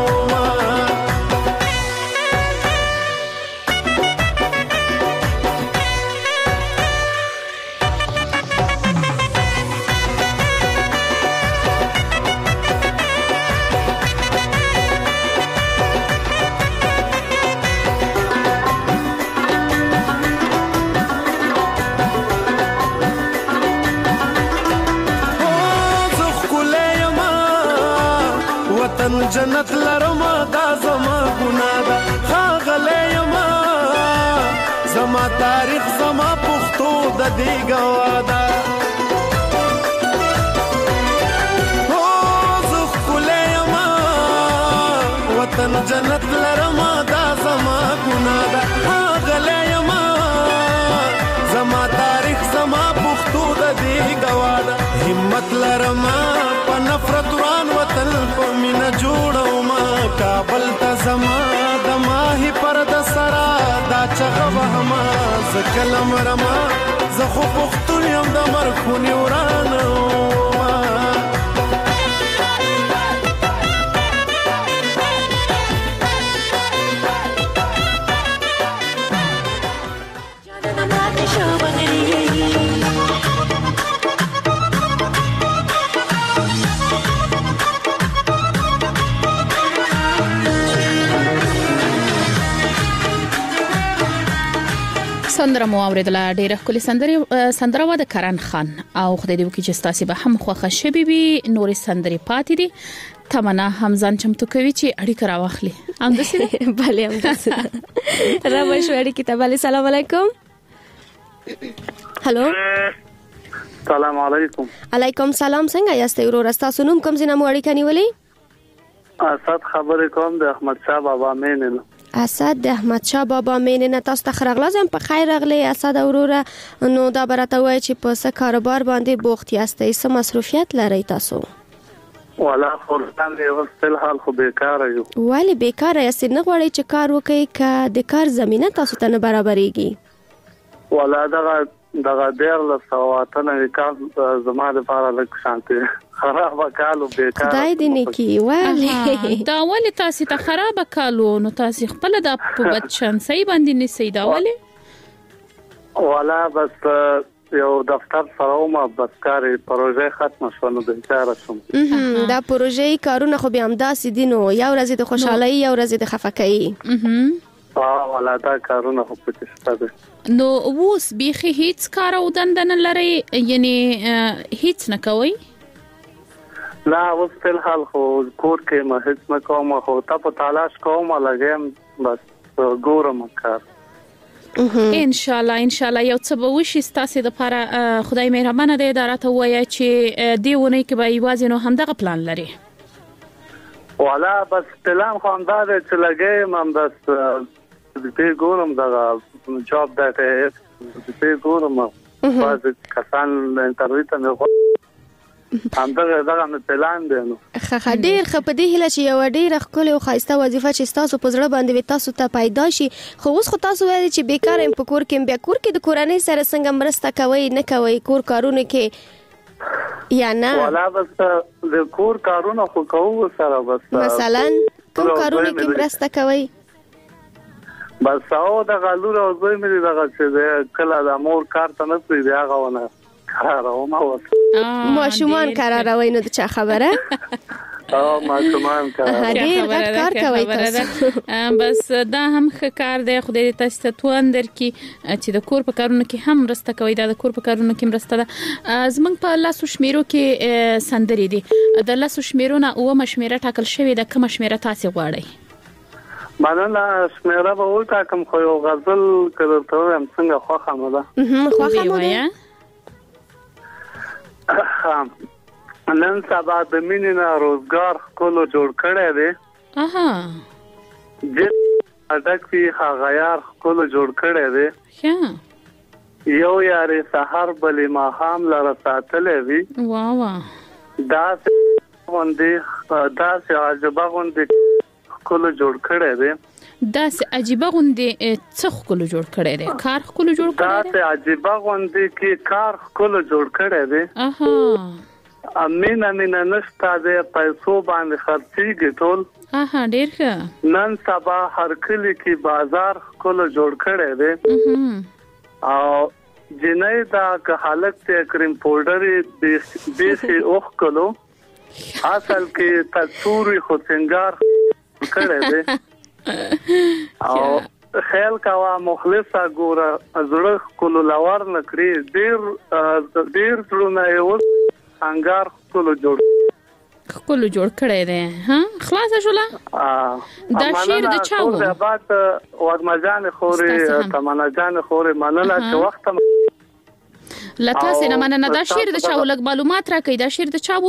S14: جنت لرما دا زما ګنا دا خاغله یما زما تاریخ زما پښتو د دې گوادا او زخ کله یما وطن جنت لرما دا زما ګنا دا خاغله یما زما تاریخ زما پښتو د دې گوادا همت لرما په نفرت وران وطن په مینا جوړو ما کابل ته زما د ماهي پر د سرا دا چغه وهما زکلم رما زخو پختون يم د مرخونی ورانه
S11: سندره مو اوریدله ډیره کلی سندره و د کرن خان او خدای دې وکړي چې تاسو به هم خوښه شوي وي نورې سندرې پاتې دي تمنا همزان چمتو کوي چې اړیکه راوخلي هم دسي
S12: بله هم دسي را وښه اړیکه ته بله سلام علیکم هالو
S15: سلام علیکم
S12: علیکم سلام څنګه یاست ورور تاسو نوم کوم ځای نه مو اړیکه نیولې
S15: اسد خبرې کوم د احمد شاه بابا مینن
S12: اسد د احمد شاه بابا مینه تاسو ته خرغلازم په خیر راغلی اسد اوروره نو دا برته وای چې په څه کاروبار باندې بوخت یاستئ څه مصروفیت لرئ تاسو
S15: ولا خورتان دی وستل حال خو بیکار یو
S12: ولی بیکار یاست نه غواړئ چې کار وکړئ ک د کار زمينه تاسو ته نه برابرېږي
S15: ولا دغه ډیر له سواتنه کار زما د لپاره لږ شانتي خراب کالو بیکار
S12: خدای دې نیکی ولی
S11: دا ولی تاسو ته خراب کالو نو تاسو خپل د په بچن صحیح باندې نه سي دا ولی
S15: ولا بس یو دفتر سره ما بسکاري پروژه ختم شونه د بیچاره شوم
S12: دا پروژه کارونه خو به همداسې دي نو یو ورځ د خوشحالي یو ورځ د خفقۍ
S15: ولا دا کارونه خو پکې شته
S11: نو اوس بيخي هیڅ کار او دندن لري یعنی هیڅ نه کوي
S15: لا اوس په حال خو کور کې ما هیڅ نه کوم خو ته په تلاش کوم لګم بس ګورم کار
S11: ان شاء الله یو څه به وشي ستاسو د لپاره خدای مهربانه دی دا راته وایي چې دیونه کې به یوازې نو همدغه پلان لري
S15: ولا بس پلان خو هم دا چې لګم هم بس دې ګورم دا جاب ده دې ګورم باز کسان انټرویو ته نه همدغه پلان دی نو
S12: خه ډیر خپدي هله چې یو ډیر خپل او خاصه وظیفه چې تاسو په ځړه باندې تاسو ته پیدا شي خو اوس خو تاسو وایي چې بیکار ام په کور کې بیا کور کې د کورنۍ سره څنګه مرسته کوي نه کوي کور کارونه کې یا نه
S15: ولا بس د کور کارونه خو کوو سره بس
S12: مثلا کوم کارونه کې مرسته کوي
S15: بس او د غلور او زوی مې دغه چې کله د مور کار ته نه پری دی هغه ونه کاروم او
S12: ماشومان کاروي نو د چا خبره
S15: ماشومان
S12: کار کوي تاسو
S11: بس دا هم کار دی خدای تاسو ته توان درکې چې د کور په کارونو کې هم مرسته کوي دا د کور په کارونو کې مرسته ده زمنګ په لاسو شمیرو کې سندري دي د لاسو شمیرونه او مشمیره ټاکل شوی د کوم شمیره تاسو غواړئ
S15: مننه شمیره به وتا کوم خو یو غزل کړو هم څنګه خوخه مده
S12: خوخه مده
S15: نن سبا د مینې نه روزګار کولو جوړ کړی دی اډک وی غیار کول جوړ کړي دي یو یاري سحر بلی ماهام لره ساتلې وی
S11: واه
S15: دا سه عجبه غوندې کول جوړ کړي دي
S11: دا سه عجيبه غوندې څخ کول جوړ کړي دي کار کول جوړ کړي
S15: دا سه عجيبه غوندې کې کار کول جوړ کړي دي امین نشتا دې پیسو باندې خرچيږي ټول
S11: ډیر ښه
S15: نن سبا هر کلی کې بازار کول جوړ کړي دي او جنې دا که حالت ته کریم پاوډر دې اوخ کولو اصل کې تطوري خو څنګه کړي دي او خیال کوا مخلصه ګوره زړه کول لور نکړي ډیر څلونه یو انګار کول جوړ
S11: کړي دي ها خلاص شولا دا شیر د چاو
S15: د بعد ورمجان خوري تمنا جان خوري مننه چې وخت
S11: لته سینه مننه دا شیر د چاو لګ معلومات راکې دا شیر د چاو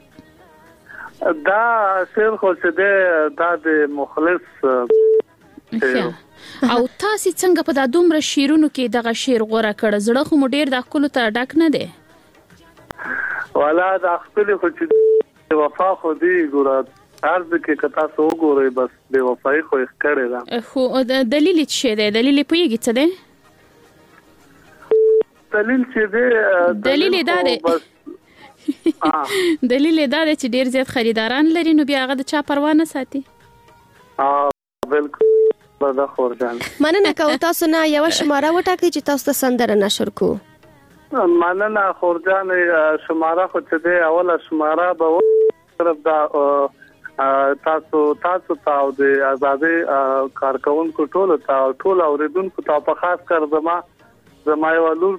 S15: دا شیر خو چې دا د مخلص
S11: او تاسو څنګه په دا دومره شیرونو کې دغه شیر غوړه کړ زړه خو مډیر د خپل ته ډک نه دی
S15: والا د خپل خو چې وفا خو دی ګور ارز کې کتا سو ګورې بس د وفای خو کړی دا
S11: خو دلیل څه دی دلیل پویږي څه دی
S15: دلیل چې دی
S11: دلیل دا دی دلیل دا دی چې ډیر زیات خریداران لري نو بیا هغه د چا پروا نه ساتي
S15: بالکل دا خورجان
S12: مننه کوم تاسو نه یو شماره وټاکئ چې تاسو ته سندره نشر کو
S15: مننه خورجان شماره خو چې دی اوله شماره به طرف دا تاسو ته د آزادي کارکونکو ټول اوریدونکو ته په خاص کر زما یو لور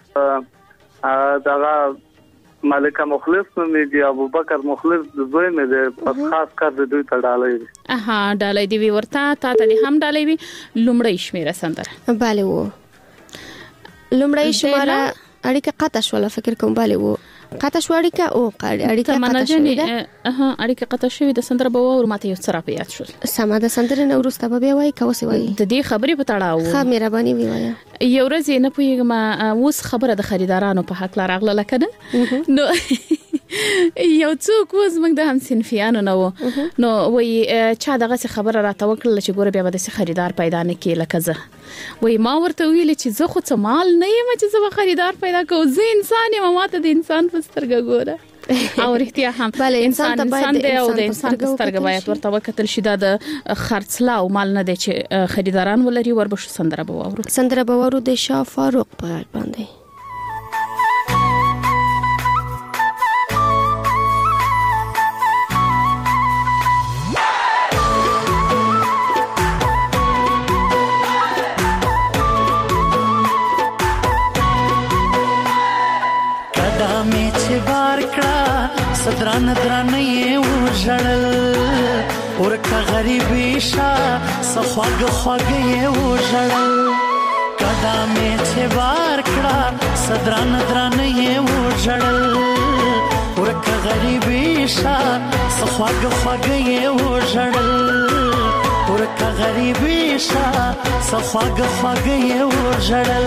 S15: دغه ملکه مخلص مې دی ابوبکر مخلص د زوی مې دی په خاص کر د دوی ته ډالۍ
S11: ډالۍ دی ورته تا ته هم ډالۍ وی لومړی شمیره سندره
S12: bale وو لومړی شمیره اړیکه قطع شول فکر کوم bale وو قطع شو اړیکه او اړیکه قطع شوې ده
S11: اړیکه قطع شوې د سندره به ور ماته یو څه را پیات شول
S12: سما د سندره نو ورسته به وای کوسي وای
S11: د دې خبرې په تړاو
S12: ښه مهرباني وای
S11: یو ورځ نه پوهیږم اوس خبره د خریدارانو په حق راغله لکه نو یو څوک وز موږ د هم صنفیانو نو وای چا دغه خبره راته وکړه چې ګوره بیا به د خریدار پیدا نه کې لکه زه وای ما ورته ویل چې زه خو څه مال نه یم چې زه خریدار پیدا کوم زه انسان یم ماته د انسان په سترګه ګوره او رښتیا هم انسان دی او د انسان په سترګه باید ورته وکتل شي دا د خرڅلاو مال نه دی چې خریداران ولري وربشو سندره به وورو
S12: د شاه فاروق په باندې
S16: صدران درانه وژړل ورکه غریبی شا صفاګ خوګه وژړل کدا مې چې بار کړه صدران درانه وژړل ورکه غریبی شا صفاګ خوګه وژړل ورکه غریبی شا صفاګ خوګه وژړل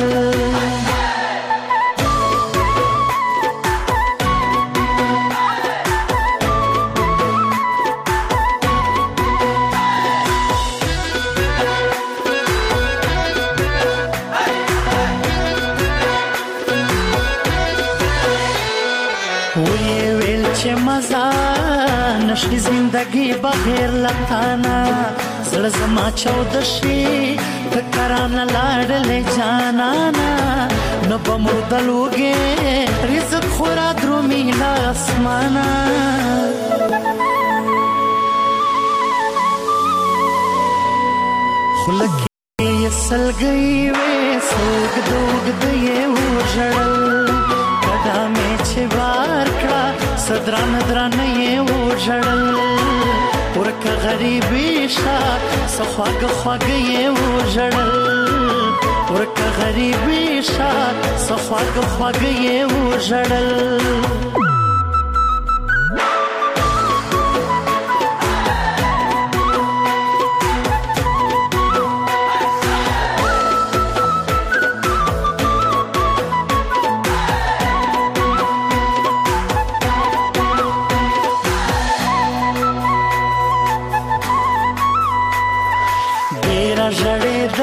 S16: نشي زندگی بغیر لتانا زړه زما چودشي فکرانه لاړلې جانانا نو بمودلوګې رزق خورا درومي لا اسمانا خلک یې سلګي وې سوګ دوګ دې وژړل کدا مې چې بار کړه صدران درانه وژړل ورکه غریبی شا صفاګ خوګه وژړل ورکه غریبی شا صفاګ خوګه وژړل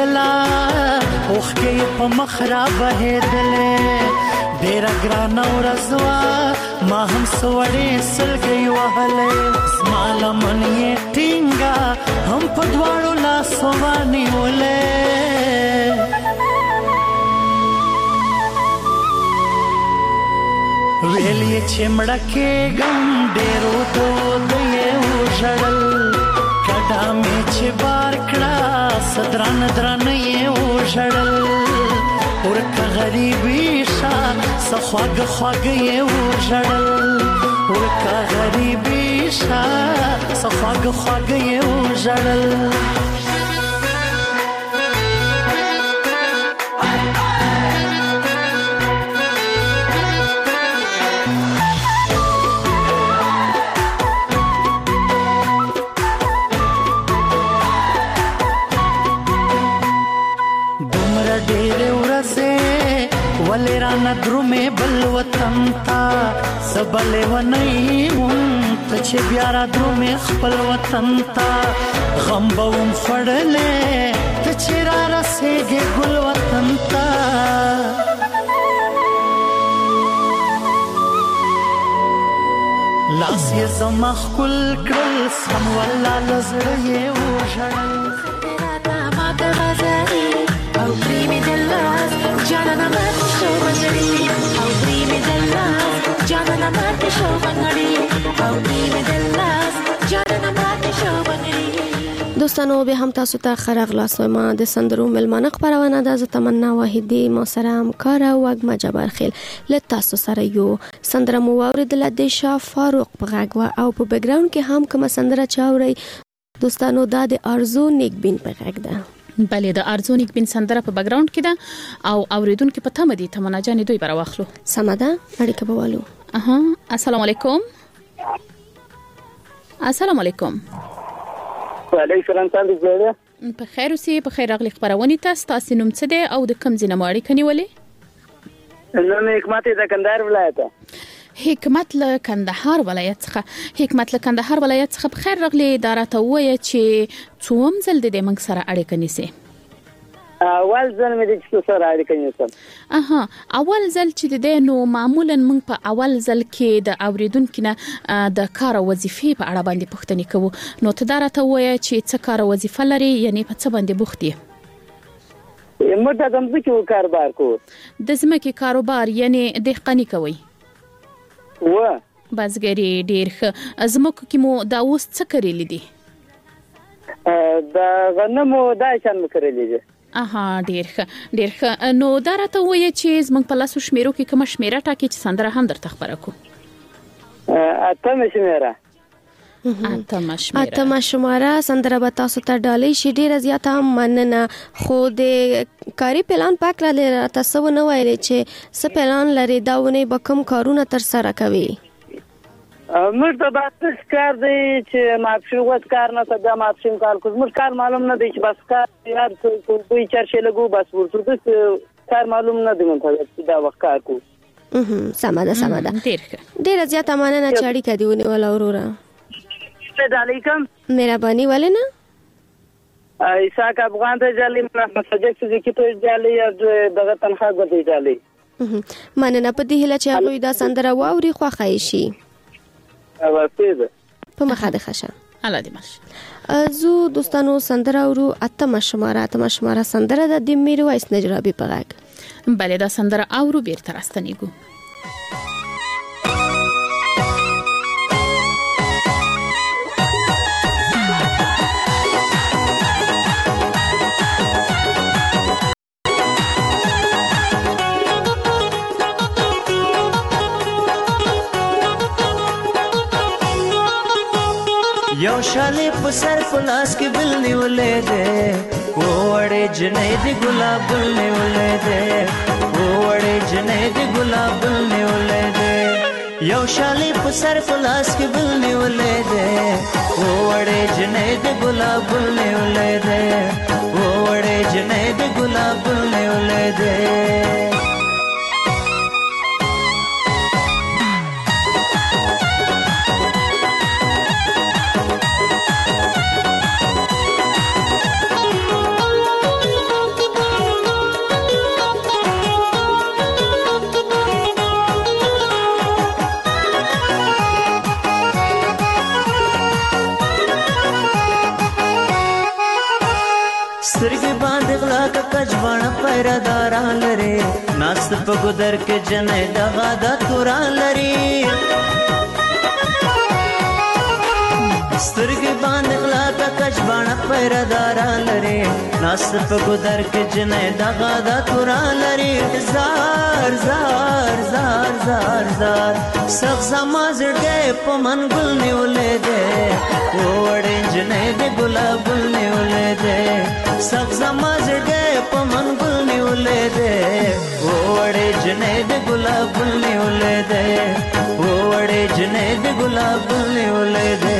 S16: تلا اوخ کې په مخ را بهېدلې ډېر ګران ورځوا ما هم سوړې سلګي وهلې زما لمن یې ټینګه هم په دواړو لاسو باندې ولې ویلې چې مړه کېږم ډېرو دې وژړل کډه مې چې بار کړه صدران درنه یې وژړل ورکه غریبي شا سخواګ خواګ یې وژړل ورکه غریبي شا سخواګ خواګ یې وژړل درومه بل وطن تا سبلې ونی مون ته چې بیا را درومه خپل وطن تا غم بوم فړلې ته چې را رسېږي ګل وطن تا لاس یې زما خپل کړل سم ولا لزړه یې وژړل ما ته غزري او پریمي دلاس جانا مات شو بنگړي او پریمي دلاس جانا مات شو بنگړي او پریمي دلاس جانا مات شو بنگړي
S12: دوستانو به هم تاسو ته خرغلاس ما د سندرو ملمانه خبرونه د تمنا واحدی ما سره همکار او وګما جبر خیل ل تاسو سره یو سندره مو اوریدل د شاه فاروق پغاګوا او په بیک ګراوند کې هم کوم سندره چاوري دوستانو د ارزو نیک بین پغاګ ده
S11: بله د ارزو نیک بین سندره په بیک ګراوند کې ده او اوریدونکو په تمه دي تمنا جان دوی بر واخلو
S12: سمده اړیکه بوالو
S11: السلام علیکم السلام علیکم
S17: وعلیکم السلام تاسو زه
S11: په خیر اوسې په خیر راغلی خبرونه تاسو نوم څه دی او د کم ځینه ماړی کني ولې
S17: نو حکمت د کندهار ولایت
S11: حکمت له کندهار ولایت څخه په خیر راغلی دا راته وایي چې څوم ځل د موږ سره اړیکه نیسي
S17: اول ځل مې د سره اړیکه نیسم
S11: اول ځل چې د نو معمولا موږ په اول ځل کې د اوریدونکو نه د کار وظیفې په اړه باندې پوښتنه کوو نو ته دا راته وایي چې څه کار وظیفه لري یعنی په څه باندې بوخت یې
S17: موږ د ځمکې کاروبار کوو
S11: د ځمکې کاروبار یعنی دهقاني کوي بازګری ډیر ښه ازمکو کې مو دا اوس څه کړی دي
S17: دا غنمو دا شان کړی دي
S11: ډیر ښه نو دا راته وایي چې زمونږ په لاسو شمیرو کې کوم شمیره ټاکي چې سندره هم درته خبره کو
S12: اتمه شماره سندره به تاسو ته ډالۍ شي ډیره زیاته مننه خو د کاری پلان پاک لري تاسو نه وایي چې څه پلان لري داونه به کوم کارونه تر سره کوي
S17: موږ ته بس کار دی چې ماپښین وخت کار نه صدا ماپښین کار کوم موږ کار معلوم نه دی چې بس کار یار کوئی چرشه لګو بس ورته کار معلوم نه دی مونږ دا وخت کار کو
S12: سماده ډیره زیاته مننه چې اړیکه دیونه ولا اورورا
S17: السلام علیکم
S12: مهرباني ولنه
S17: اسحاق افغان ته جالي محمد سجاد سزکی ته جالي دغه تنخوا غوډي جالي
S12: مننه په دې هله چې هغه دا سندره واوري خو خایشي په مخه ده خشه
S11: الله دې ماش
S12: زو دوستانو سندره ورو اتمه شماره سندره د میرو وایس نجرابي پغاګ
S11: بله دا سندره اورو بیرته راستنیګو
S16: یو شاله په سر پلاس کې بل نیولې ده وړې جنې د ګلاب بل نیولې ده وړې جنې د ګلاب بل نیولې ده یو شاله په سر پلاس کې بل نیولې ده وړې جنې د ګلاب بل نیولې ده وړې جنې د ګلاب بل نیولې ده پیرداران لري ناس په ګدر کې جنې دغه د توران لري سترګې باندې غلا کا کچبانه پیرداران لري ناس په ګدر کې جنې دغه د توران لري زار زار زار زار زار سخ زما زړګې په من ګل نیولې ده وړې جنې د ګلاب ګل نیولې ده سخ زما زړګې په من ګل نیولې ده وړې جنې د ګلاب ګل نیولې ده وړې جنې د ګلاب ګل نیولې ده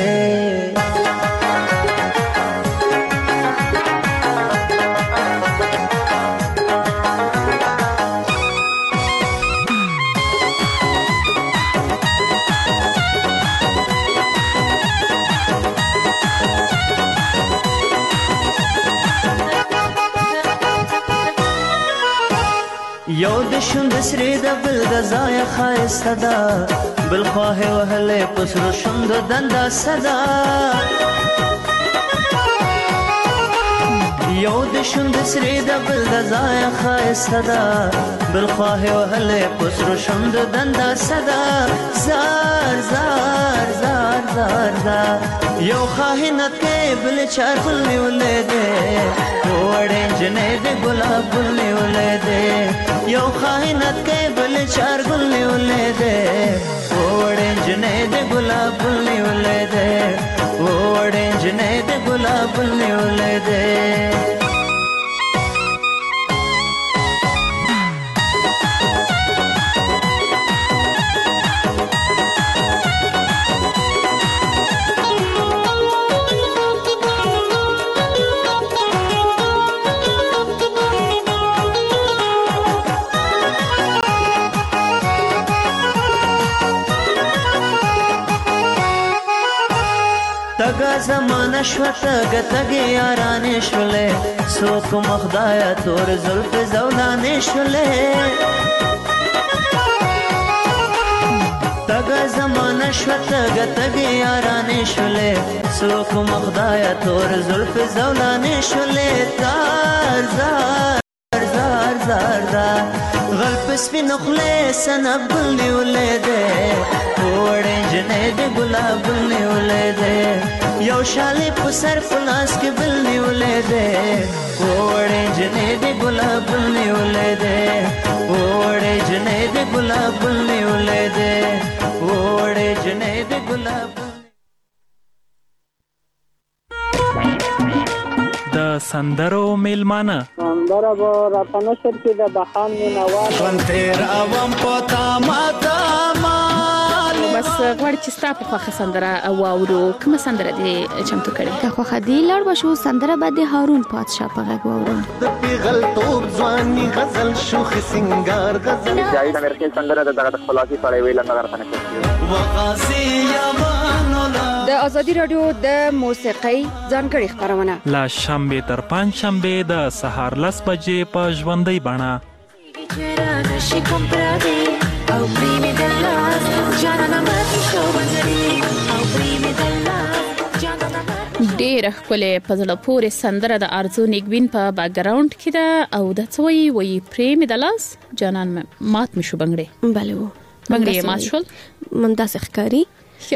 S16: یو د شوند سری د بل د ځای خایسته ده بل خواه وهلې پسرو شوند دنده صدا یو د شوند سری د بل د ځای خایسته ده بل خواه وهلې پسرو شوند دنده صدا زار زار زار زار زار یو خاینت کې بل چار ګل نیولې ده وړې جنې د ګلاب ګل نیولې ده یو خاینت کې بل چار ګل نیولې ده وړې جنې د ګلاب ګل نیولې ده وړې جنې د ګلاب ګل نیولې ده تگا زمانه شوت گتگی یارانه شوله سوک مخدایا تور زلف زولانه شوله تگا زمانه شوت گتگی یارانه شوله سوک مخدایا تور زلف زولانه شوله زار زار زار زار زار غلپ سپین خله سنب گل نیولې ده وړې جنې د ګلاب ګل نیولې ده یو شالې په سر فلاس کې بل نیولې ده وړې جنې د ګلاب ګل نیولې ده وړې جنې د ګلاب ګل نیولې ده وړې جنې د ګلاب
S18: د سندرو میلمانه
S17: سندره به راته نشر کې د بهان مینوال
S14: ژوند تېر اوم په تامه
S11: بس غواړي چې ستا په خوښه سندره واورو کومه سندره دې چمتو کړې
S12: که خوښه دی لاړ بشو سندره به د هارون پادشاه په غږ واورم
S14: د پیغل توپ ځواني غزل شوخ سنگار غزل
S19: جاید امریکای سندره دغه د خپلواکۍ په اړه ویل نه غواړم
S14: وغازي یمانولا
S20: د ازادي رادیو د موسیقۍ ځانګړي خبرونه
S18: لا شنبه تر پنځ شنبه د سهار 10 بجې په ژوندۍ بڼه
S11: ډېر ښکلې په زړه پورې سندره د ارزو نیګوین په بیک ګراوند کې ده او د څوي وی پریم د لاس جانان مات مشو بنگړي
S12: بله وو
S11: بنگړي مات شول
S12: من داسې ښکاری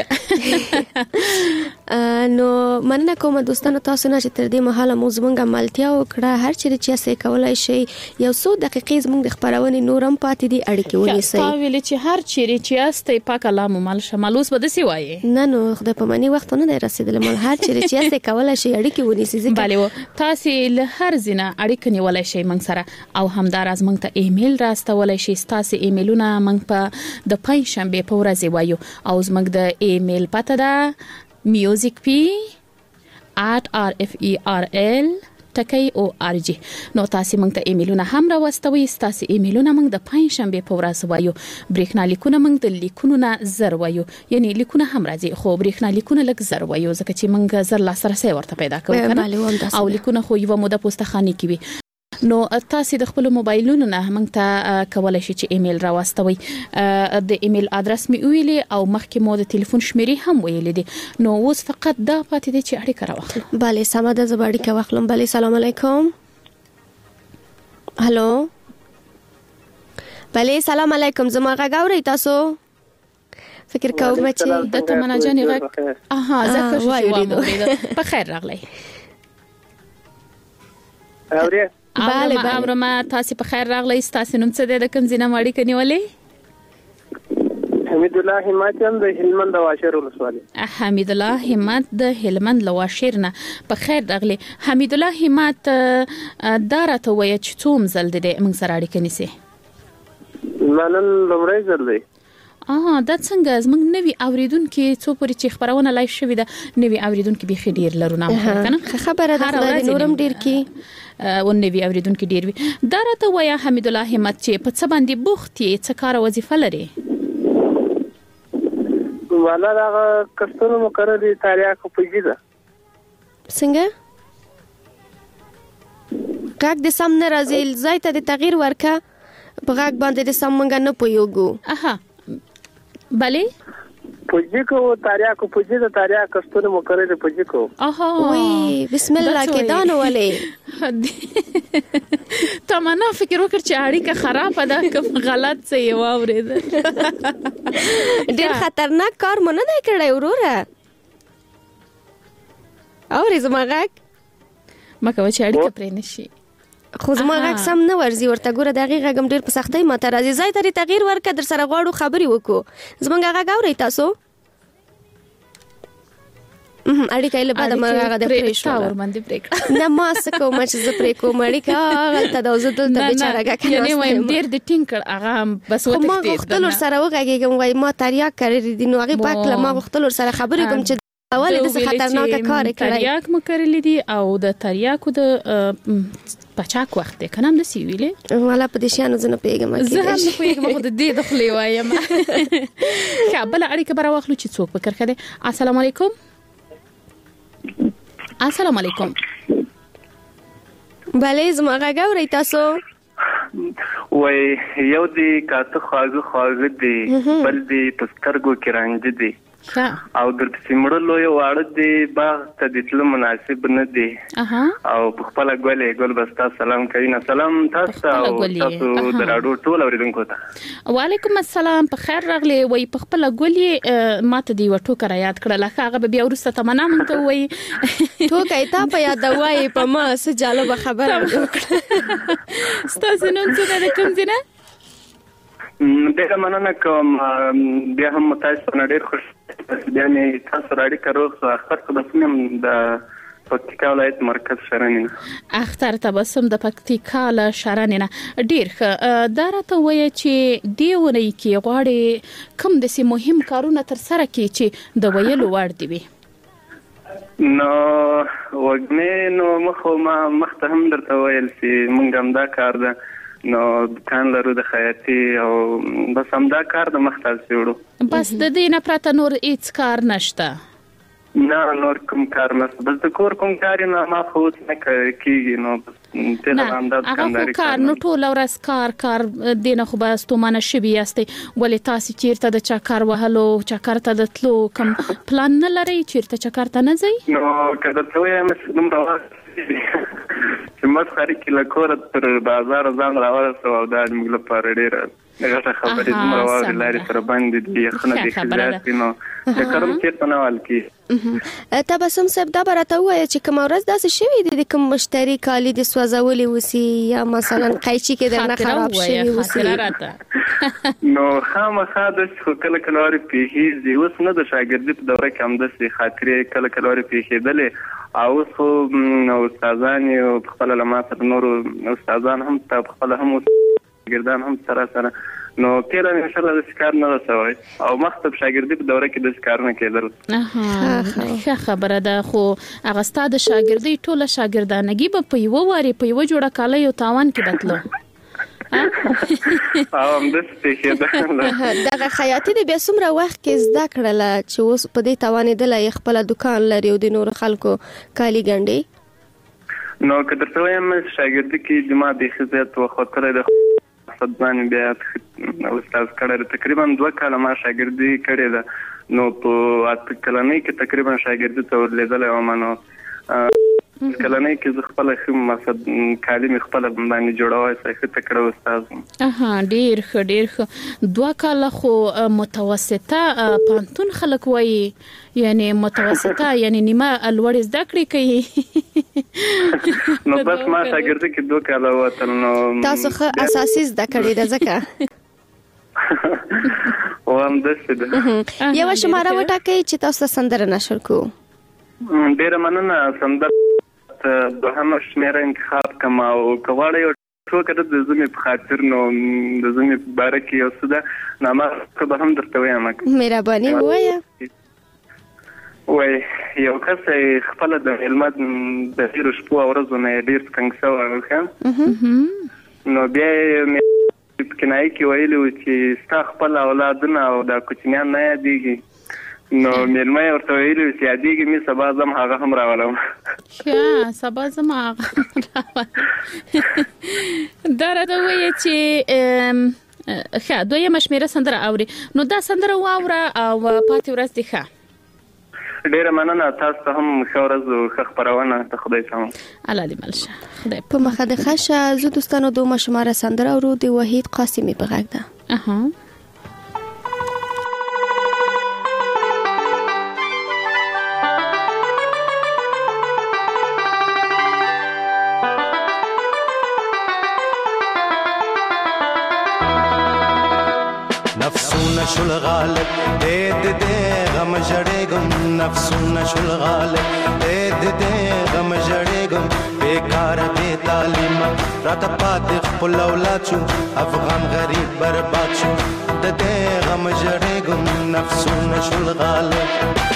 S12: نو مننه کوم دوستانو تاسو نه چې تر دې مهاله مو زمونږه ملتیا وکړه هر چیرې چې تاسو کولای شئ یو څو دقیقې زمونږ د خبرونې نورم پاتې دي اړیکې ونیسئ
S11: تا ویل چې هر چیرې چې تاسو پاک الله مو مال شمالوس بده سی وایي
S12: نه نو خدای په معنی وخت نه دی رسیدل مال هر چیرې چې تاسو کولای شئ اړیکې ونیسئ
S11: بله تاسو له هر زینه اړیکې نیولای شئ موږ سره او همداراز موږ ته ایمیل راستولای شئ تاسو ایمیلونه موږ په د پنځ شنبه په ورځ وایو او زموږ د ایمیل پته ده musicp@rferl.org نو تاسو موږ ته ایمیلونه هم راوستوي تاسو ایمیلونه موږ د پنځ شنبه په ورځ وایو بریښنا لیکونه موږ د لیکونو نه زر وایو یعنی لیکونه هم راځي خو بریښنا لیکونه لک زر وایو ځکه چې موږ زر لاسرسي ورته پیدا کوو او لیکونه خو یو موده پوسټخانه کې وي نو تاسو د خپل موبایلونو نه موږ ته کولای شئ چې ایمیل راوستوي د ایمیل ادرس می ویلې او مخکې مو د ټلیفون شمیرې هم ویلې دي نو اوس فقط دا پاتې دي چې اړیکه راوخلو
S12: bale سمه ده زباړی کا واخلم bale سلام علیکم هلو بله سلام علیکم زما غږ اورئ تاسو فکر کوم چې
S11: د تمنا جان غږ زکه شو په خیر راغلی بله امرما تاسو په خیر راغلی تاسو نوم څه د کوم ځای ماړی کنيولې
S15: حمید الله همت د هلمند لواشر ولسوالۍ.
S11: حمید الله همت د هلمند لواشر نه په خیر راغلی. حمید الله همت دا راته وایي چې څوم ځل دی موږ سره اړیکه نیسي.
S15: نن لومړی ځل دی.
S11: دا څنګه زموږ نوی اوریدونکو څو پوری چې خبرونه لایو شوې ده نوی اوریدونکو به ډیر لرونه کنه
S12: خبره ده نورم ډیر کی
S11: و نوی اوریدونکو ډیر وي. دا راته وایي حمید الله همت چې په څه باندې بوخت یې څه کار وظیفه لري.
S15: والا دا کستونو مقرر دي تاریخ په جیده
S12: څنګه غږ د سم نه راځي ځای ته د تغییر ورکا په غږ باندې د سم منګ نه پویوګو
S11: بله
S15: پوجیکو تاریخ په جیده تاریخ کستونو مقرر دي پوجیکو
S12: وی بسم الله کې دانو ولې
S11: تمنا فکر وکړ چې اړیکه خراب ده کوم غلط څه یو اورید
S12: ډیر خطرناک کار مونږ نه کړی وروره اورې زما غږ
S11: مکه چې اړیکه پرې نشي
S12: خو زما غږ سم نه ورزي ورته ګوره دغه غږم ډیر په سختۍ ماته راځي ځای ته تغییر ورکړه در سره غواړو خبري وکړو زما غږ اورئ تاسو اړیکه له بعد ما هغه د پریشو
S11: ور باندې پریک
S12: نه ما څه کوم چې زه پرې کوم اړیکه غلطه ده زه دلته بیچاره غږ
S11: یعنی وایم ډیر د ټینګ هغه بس وته
S12: ما غوښتل سره وګږم وای ما تریاک کړی دي نو هغه پاک ما غوښتل سره خبرې کوم چې اول د خطرناک کار کړی
S11: تریاک مکرلی دي او د تریاکو د پچاک وخت کنه هم د سی ویلې
S12: والا په دې شانو زنه پیګم
S11: زه هم نه پیګم خو د دې دخلي وایم خپل اړیکه بر واخلو چې څوک فکر کړي. السلام علیکم. السلام علیکم.
S12: بله زما غږ اورئ تاسو
S15: وای یو دی کاته خواږه دی بل دی پسترګو کې رانګ دی او د سیمړلو یو واړه دی باغ ته د تل مناسب نه دی او په خپل ګل بستا سلام کوي نه سلام تاسو او تاسو د راډیو ټول اوریدونکو ته
S11: وعلیکم السلام په خیر راغلی. وای په خپل ګل ماته دی وټو کرا یاد کړل هغه بیا ورسته تمنا مونته وای
S12: ټوکې تا په یاد وای په ما څه جالب خبره وکړه
S11: ستاسو نن څه د کوم دینه
S15: ډیره مننه کوم بیا هم تاسو نه ډیر خوش یعنی تاسو راډیو کاروغ اختر تبسم د پکتیکا ولایت مرکز شرنینه
S11: اختر تبسم د پکتیکا له شرنینه ډیر ښه دا راته وایي چې دی ونی کې غواړي کوم د سي مهم کارونه تر سره کې چې د ویلو وړ دی
S15: نو وګنه نو مخته هم درته ویل چې مونږ هم دا کار ده نو دکان لرو د خیاطي او بس هم دا کار د مختال سیوړو
S11: بس د دې نه پرته نور هیڅ کار نشته
S15: نه نور کوم کار نشته بس د کور کوم کار نه ما خو نه کیږي نو ته د انداز کانداري
S11: کار نو ټول ورځ کار دینه خو بس تو منه شبي یاستي ولې تاسو چیرته د چکر وهلو چکر ته د تلو کوم پلان نه لري چیرته چکر ته نه ځي
S15: نو کله ته وایم نو چې مسخري کې لکور تر بازار ځان راوړم او دا موږ لپاره ډیره هغه خبرې زموږ راوړل لري تر باندې دي خنه دي خلک نو د کوم چې تنوال کې
S12: تبسم صاحب دا برته وایي چې کوم ورځ داسې شوی دي کوم مشتری کالی د سوځولې وسی یا مثلا قایچی کې درنه خراب شوی وسی
S15: نو خامخا د کله کله لري پیږي زی اوس نه د شاګردۍ په دوره کې هم د سي خاطرې کله کله لري پیږي او خو نو استادان او خپل لمات نور استادان هم خپل هم ګردان هم سره نو کله ان شاء الله د کار نه وسوي او مختب شاګردي په دوره کې د کار نه کېدل
S11: ښه خبره ده خو هغه ستاد شاګردي ټوله شاګردانګي په یو واري په یو جوړه کاله یو تاوان کې بتلو
S15: هم د سپیکه
S12: دا خیاطي د بیا څومره وخت کې زده کړل چې اوس په دې توانېدل خپل دکان لري او د نور خلکو کالی ګنډي
S15: نو کله ته وایم شاګردي کې جما د خزات او خطر د صدان بیا استاد کړه تقریبا 2 کاله ما شاګردي کړې ده نو په اته کلنۍ کې تقریبا شاګردي ته ورلیدل او مانو کلنۍ کې زه خپل مقصد کالي مې خپل باندې جوړوي څه تکړه استاد.
S11: ډیر ښه 2 کاله خو متوسطه پانتون خلک وایي، یعنی متوسطه یعنی نیمه لوړ زده کړې کوي.
S15: نو بس ما شاګرد کې 2 کاله وته نو
S12: تاسو خو اساسي زده کړې ده ځکه
S15: وام دسته
S12: یو شماره وټاکئ چې تاسو سندره نشر کو.
S15: ډیر مننه. سندره دوهم شمیره انتخاب کما او کواړی او ټوکر د زمي په خاطر نو د زمي بارکی او صدا نامه به هم درته وایم.
S12: مهرباني وایه.
S15: وای یو کس خپل د علمت د ډیر شپو او ورځو نه ډیر څنګه سو نو بیا کنای کی ویلو چې ستا خپل اولادونه او د کوچنیان نه یادېږي نو مېلمه ورته ویلو چې یادېږي مې سبا زم هغه هم راولم.
S11: سبا زم هغه دا راته وایي چې دویمه شمیره سندره اوري. نو دا سندره واوره او پاتې ورځ دی.
S15: ډیره مننه. تاسو ته هم ښه ورځ او ښه خپرونه. ته خدای سلام.
S11: الله دې ملشه. خدای
S12: په مخه د خشه زو دوستانو 2 شماره سندره ورو دی وحید قاسمی په غږ ده.
S14: نفسونه شل غالب دې غم جړېګم، نفسونه شل غالب دې غم جړېګم، بیکار بے تعلیم راته پاتې خپل اولاد شو، افغان غریب برباد شو، دې غم جړېګم، نفسونه شل غالب.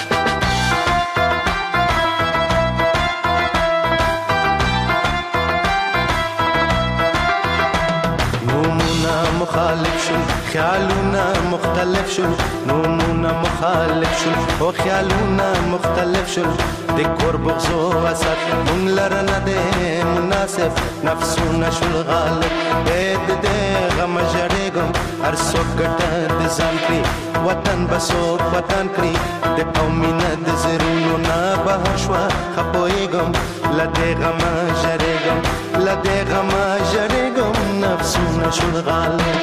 S14: مخالف شو خیالونه مختلف شو، نومونه مخالف شو او خیالونه مختلف شو، د کور بغض او حسد مونږ لره نه دی مناسب، نفسونه شول غالب دې غم جړېګم، هر څوک ګټه د ځان کړي، وطن بسوک وطن کړي، د قومینه د زرونو نه بهر شوه خپویږم، له دې غمه جړېګم، له دې غمه جړېګم، نفسونه شول غالب.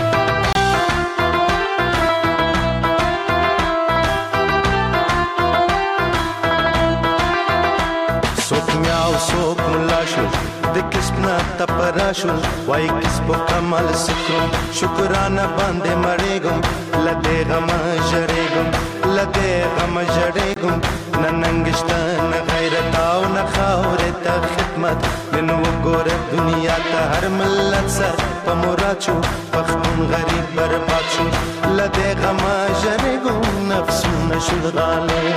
S14: څوک ملا شو د کسب نه تپرا شو، وای کسب کمال سکرم شکرانه باندې مړېګم، لدې غم جړېګم، لدې غم جړېګم، نه ننګشته نه غیرت او نه خاورې ته خدمت، نن وګوره دنیا ته هر ملت سر په مراد شو، پښتون غریب برباد شو، لدې غم جړېګم، نفسونه شول غالب.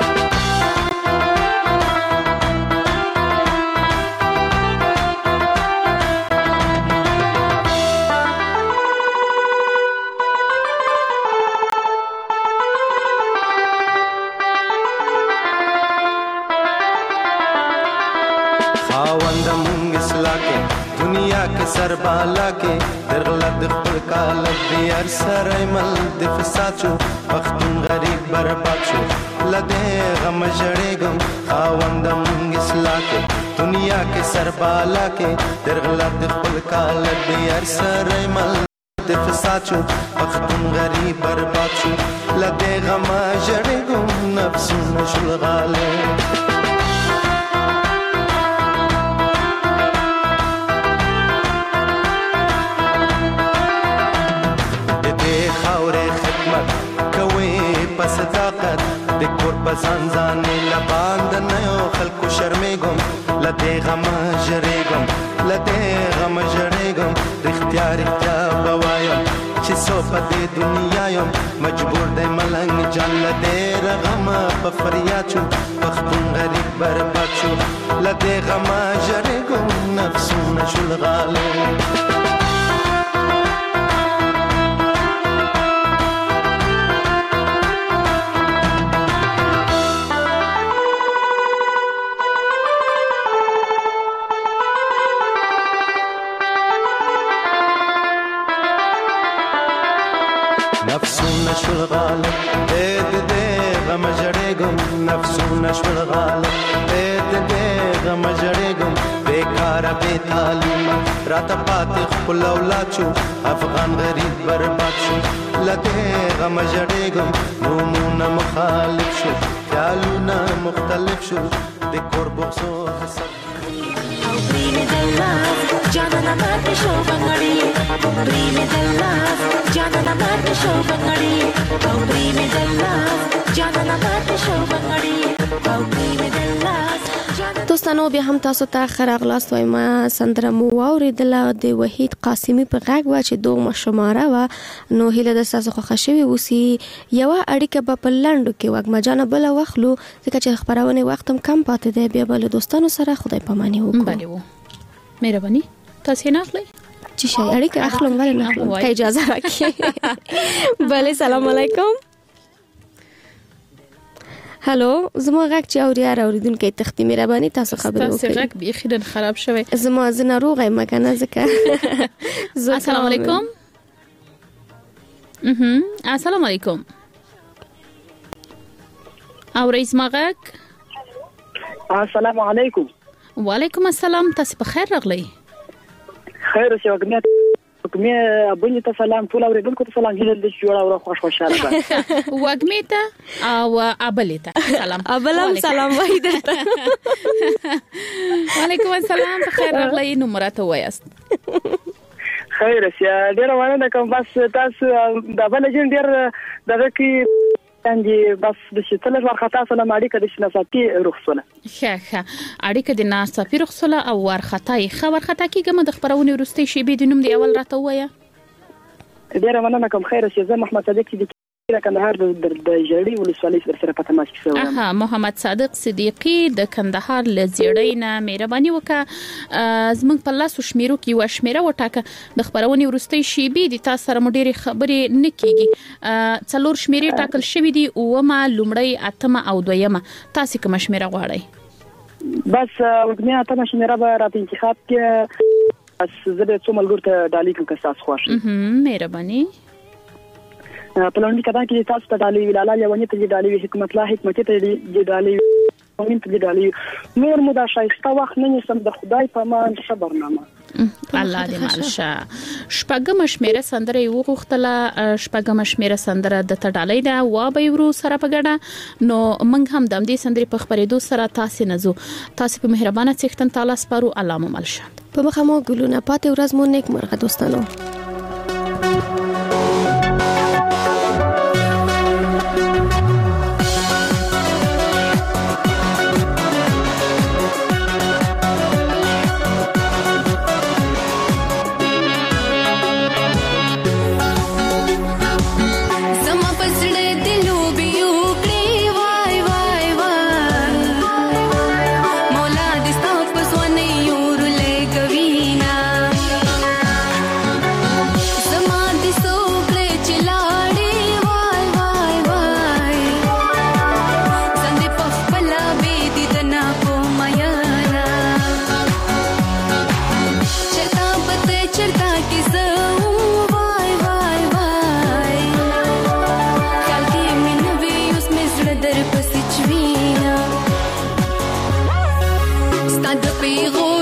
S14: دنیا کې سر بالا کې درغلط خپل کالب دی هر سره مل د فساد شو، پښتون غریب برباد شو، لدې غم جړېګم، خاوند مونږ اصلاح کې دنیا کې سر بالا کې درغلط خپل کالب دی هر سره مل د فساد شو، پښتون غریب برباد شو، لدې غم جړېګم، نفسونه شول غالب. صداقت د کور په ځان ځانې لباند نه یو خلکو شرمېږم، لدې غم جړېږم، لدې غم جړېږم، رښتیا رښتیا به وایم چې څو په دې دنیا یم، مجبور دی ملنګ جان لدې رغم په فریاد شو، پښتون غریب برباد شو، لدې غم جړېږم، نفسونه شول غالب. نفسونه شول غالب دې غم جړېګم، نفسونه شول غالب دې غم جړېږم بیکاره بې تعلیمه راته پاتې خپل اولاد شو افغان غریب برباد شو له دې غم جړېږم نومونه مخالف شو خیالونه مختلف شو د کور بغضو حسد
S21: Prime della Gianna na mate show bangadi Prime della Gianna na mate show bangadi Prime della Gianna na mate show bangadi Prime della
S12: دوستانو بیا هم تاسو ته خراغلاست وایم سندره مو واوریدله د وحید قاسمی په غږ و چې دوه شماره و نو هیله د تاسو خوښ شوي اوسي یو اړیکه په لندو کې وګما جان بل وخلو ځکه چې خبرونه وخت هم کم پاتې دی بیا بل دوستانو سره خدای پاماني وکړو
S11: بله وو مهرباني تاسو نه اخلي
S12: چې شي اړیکه اخلم ولې نه اخلم که اجازه راکړئ بله سلام علیکم هالو زما غږ چې اوریدونکو تختی مهرباني تاسو خبرې وکړئ
S11: تاسو غږ به خیرن خراب شوی
S12: زما زنه روغه مکنه ځکه
S11: السلام علیکم السلام علیکم او رئیس مغاک
S17: السلام علیکم
S11: وعلیکم السلام تاسو په خیر راغلی
S17: خیر اوسې وګمه بني ته سلام ټول اوریدونکو ته سلام هیله دې جوړه او خوشاله ده
S11: وګمه ته او ابل ته سلام
S12: ابلم سلام وای درته
S11: وعلیکم السلام په خیر راغلی نو مرته وایست
S17: خیر اوسې ډیر وانه کوم بس تاسو د بل جن ډیر دغه کې څنګه بس د شتل ورختا سره اړیکه د شناصافي رخصله
S11: ښه اړیکه د ناصافي رخصله او ورختای خبر خطا کیږم د خبرونه ورستي شی به د نوم دی اول راته وایا
S17: ډیر مننه کوم خیر اوسې زه محمد صدیق د کندهار د جړی ولسوالۍ سره په تماس کې شوم
S11: محمد صادق صدیقي د کندهار لزیړی نه مهرباني وکړه زمونږ په لاس شمیرو کې و شمیره وټاکه د خبرونه ورستي شی به د تاسو سره مډيري خبرې نکېږي څلور شمیرې ټاکل شوې دي او ما لومړی اتمه او دویمه تاسو کوم شمیره غواړئ
S17: بس وګمه اتمه شمیره به را په انتخاب کې بس زه به څومره ګورته ډالۍ کوم که تاسو خوښ
S11: مهرباني
S17: په لومړي کدا کې تاسو ته ډالۍ ویلاله یوونی ته ډالۍ حکمت الله حکمت ته ډالۍ ومن ته ډالۍ نور مو دا شایسته وخت نه سم د خدای په امان صبرنامه
S11: الله دې مالشه شپږم شمیره سندره یو غوښتله شپږم شمیره سندره د تډالۍ دا و به ورو سره پګړه نو موږ هم د دې سندرې په خبرېدو سره تاسو نزو تاسو په مهربانه څښتن تعالی سپارو علامه مالشه
S12: په مخه مو ګلونه پاتې ورځ مو نیک مرغه دوستانو
S21: در پسې چوينا ستاد پیغو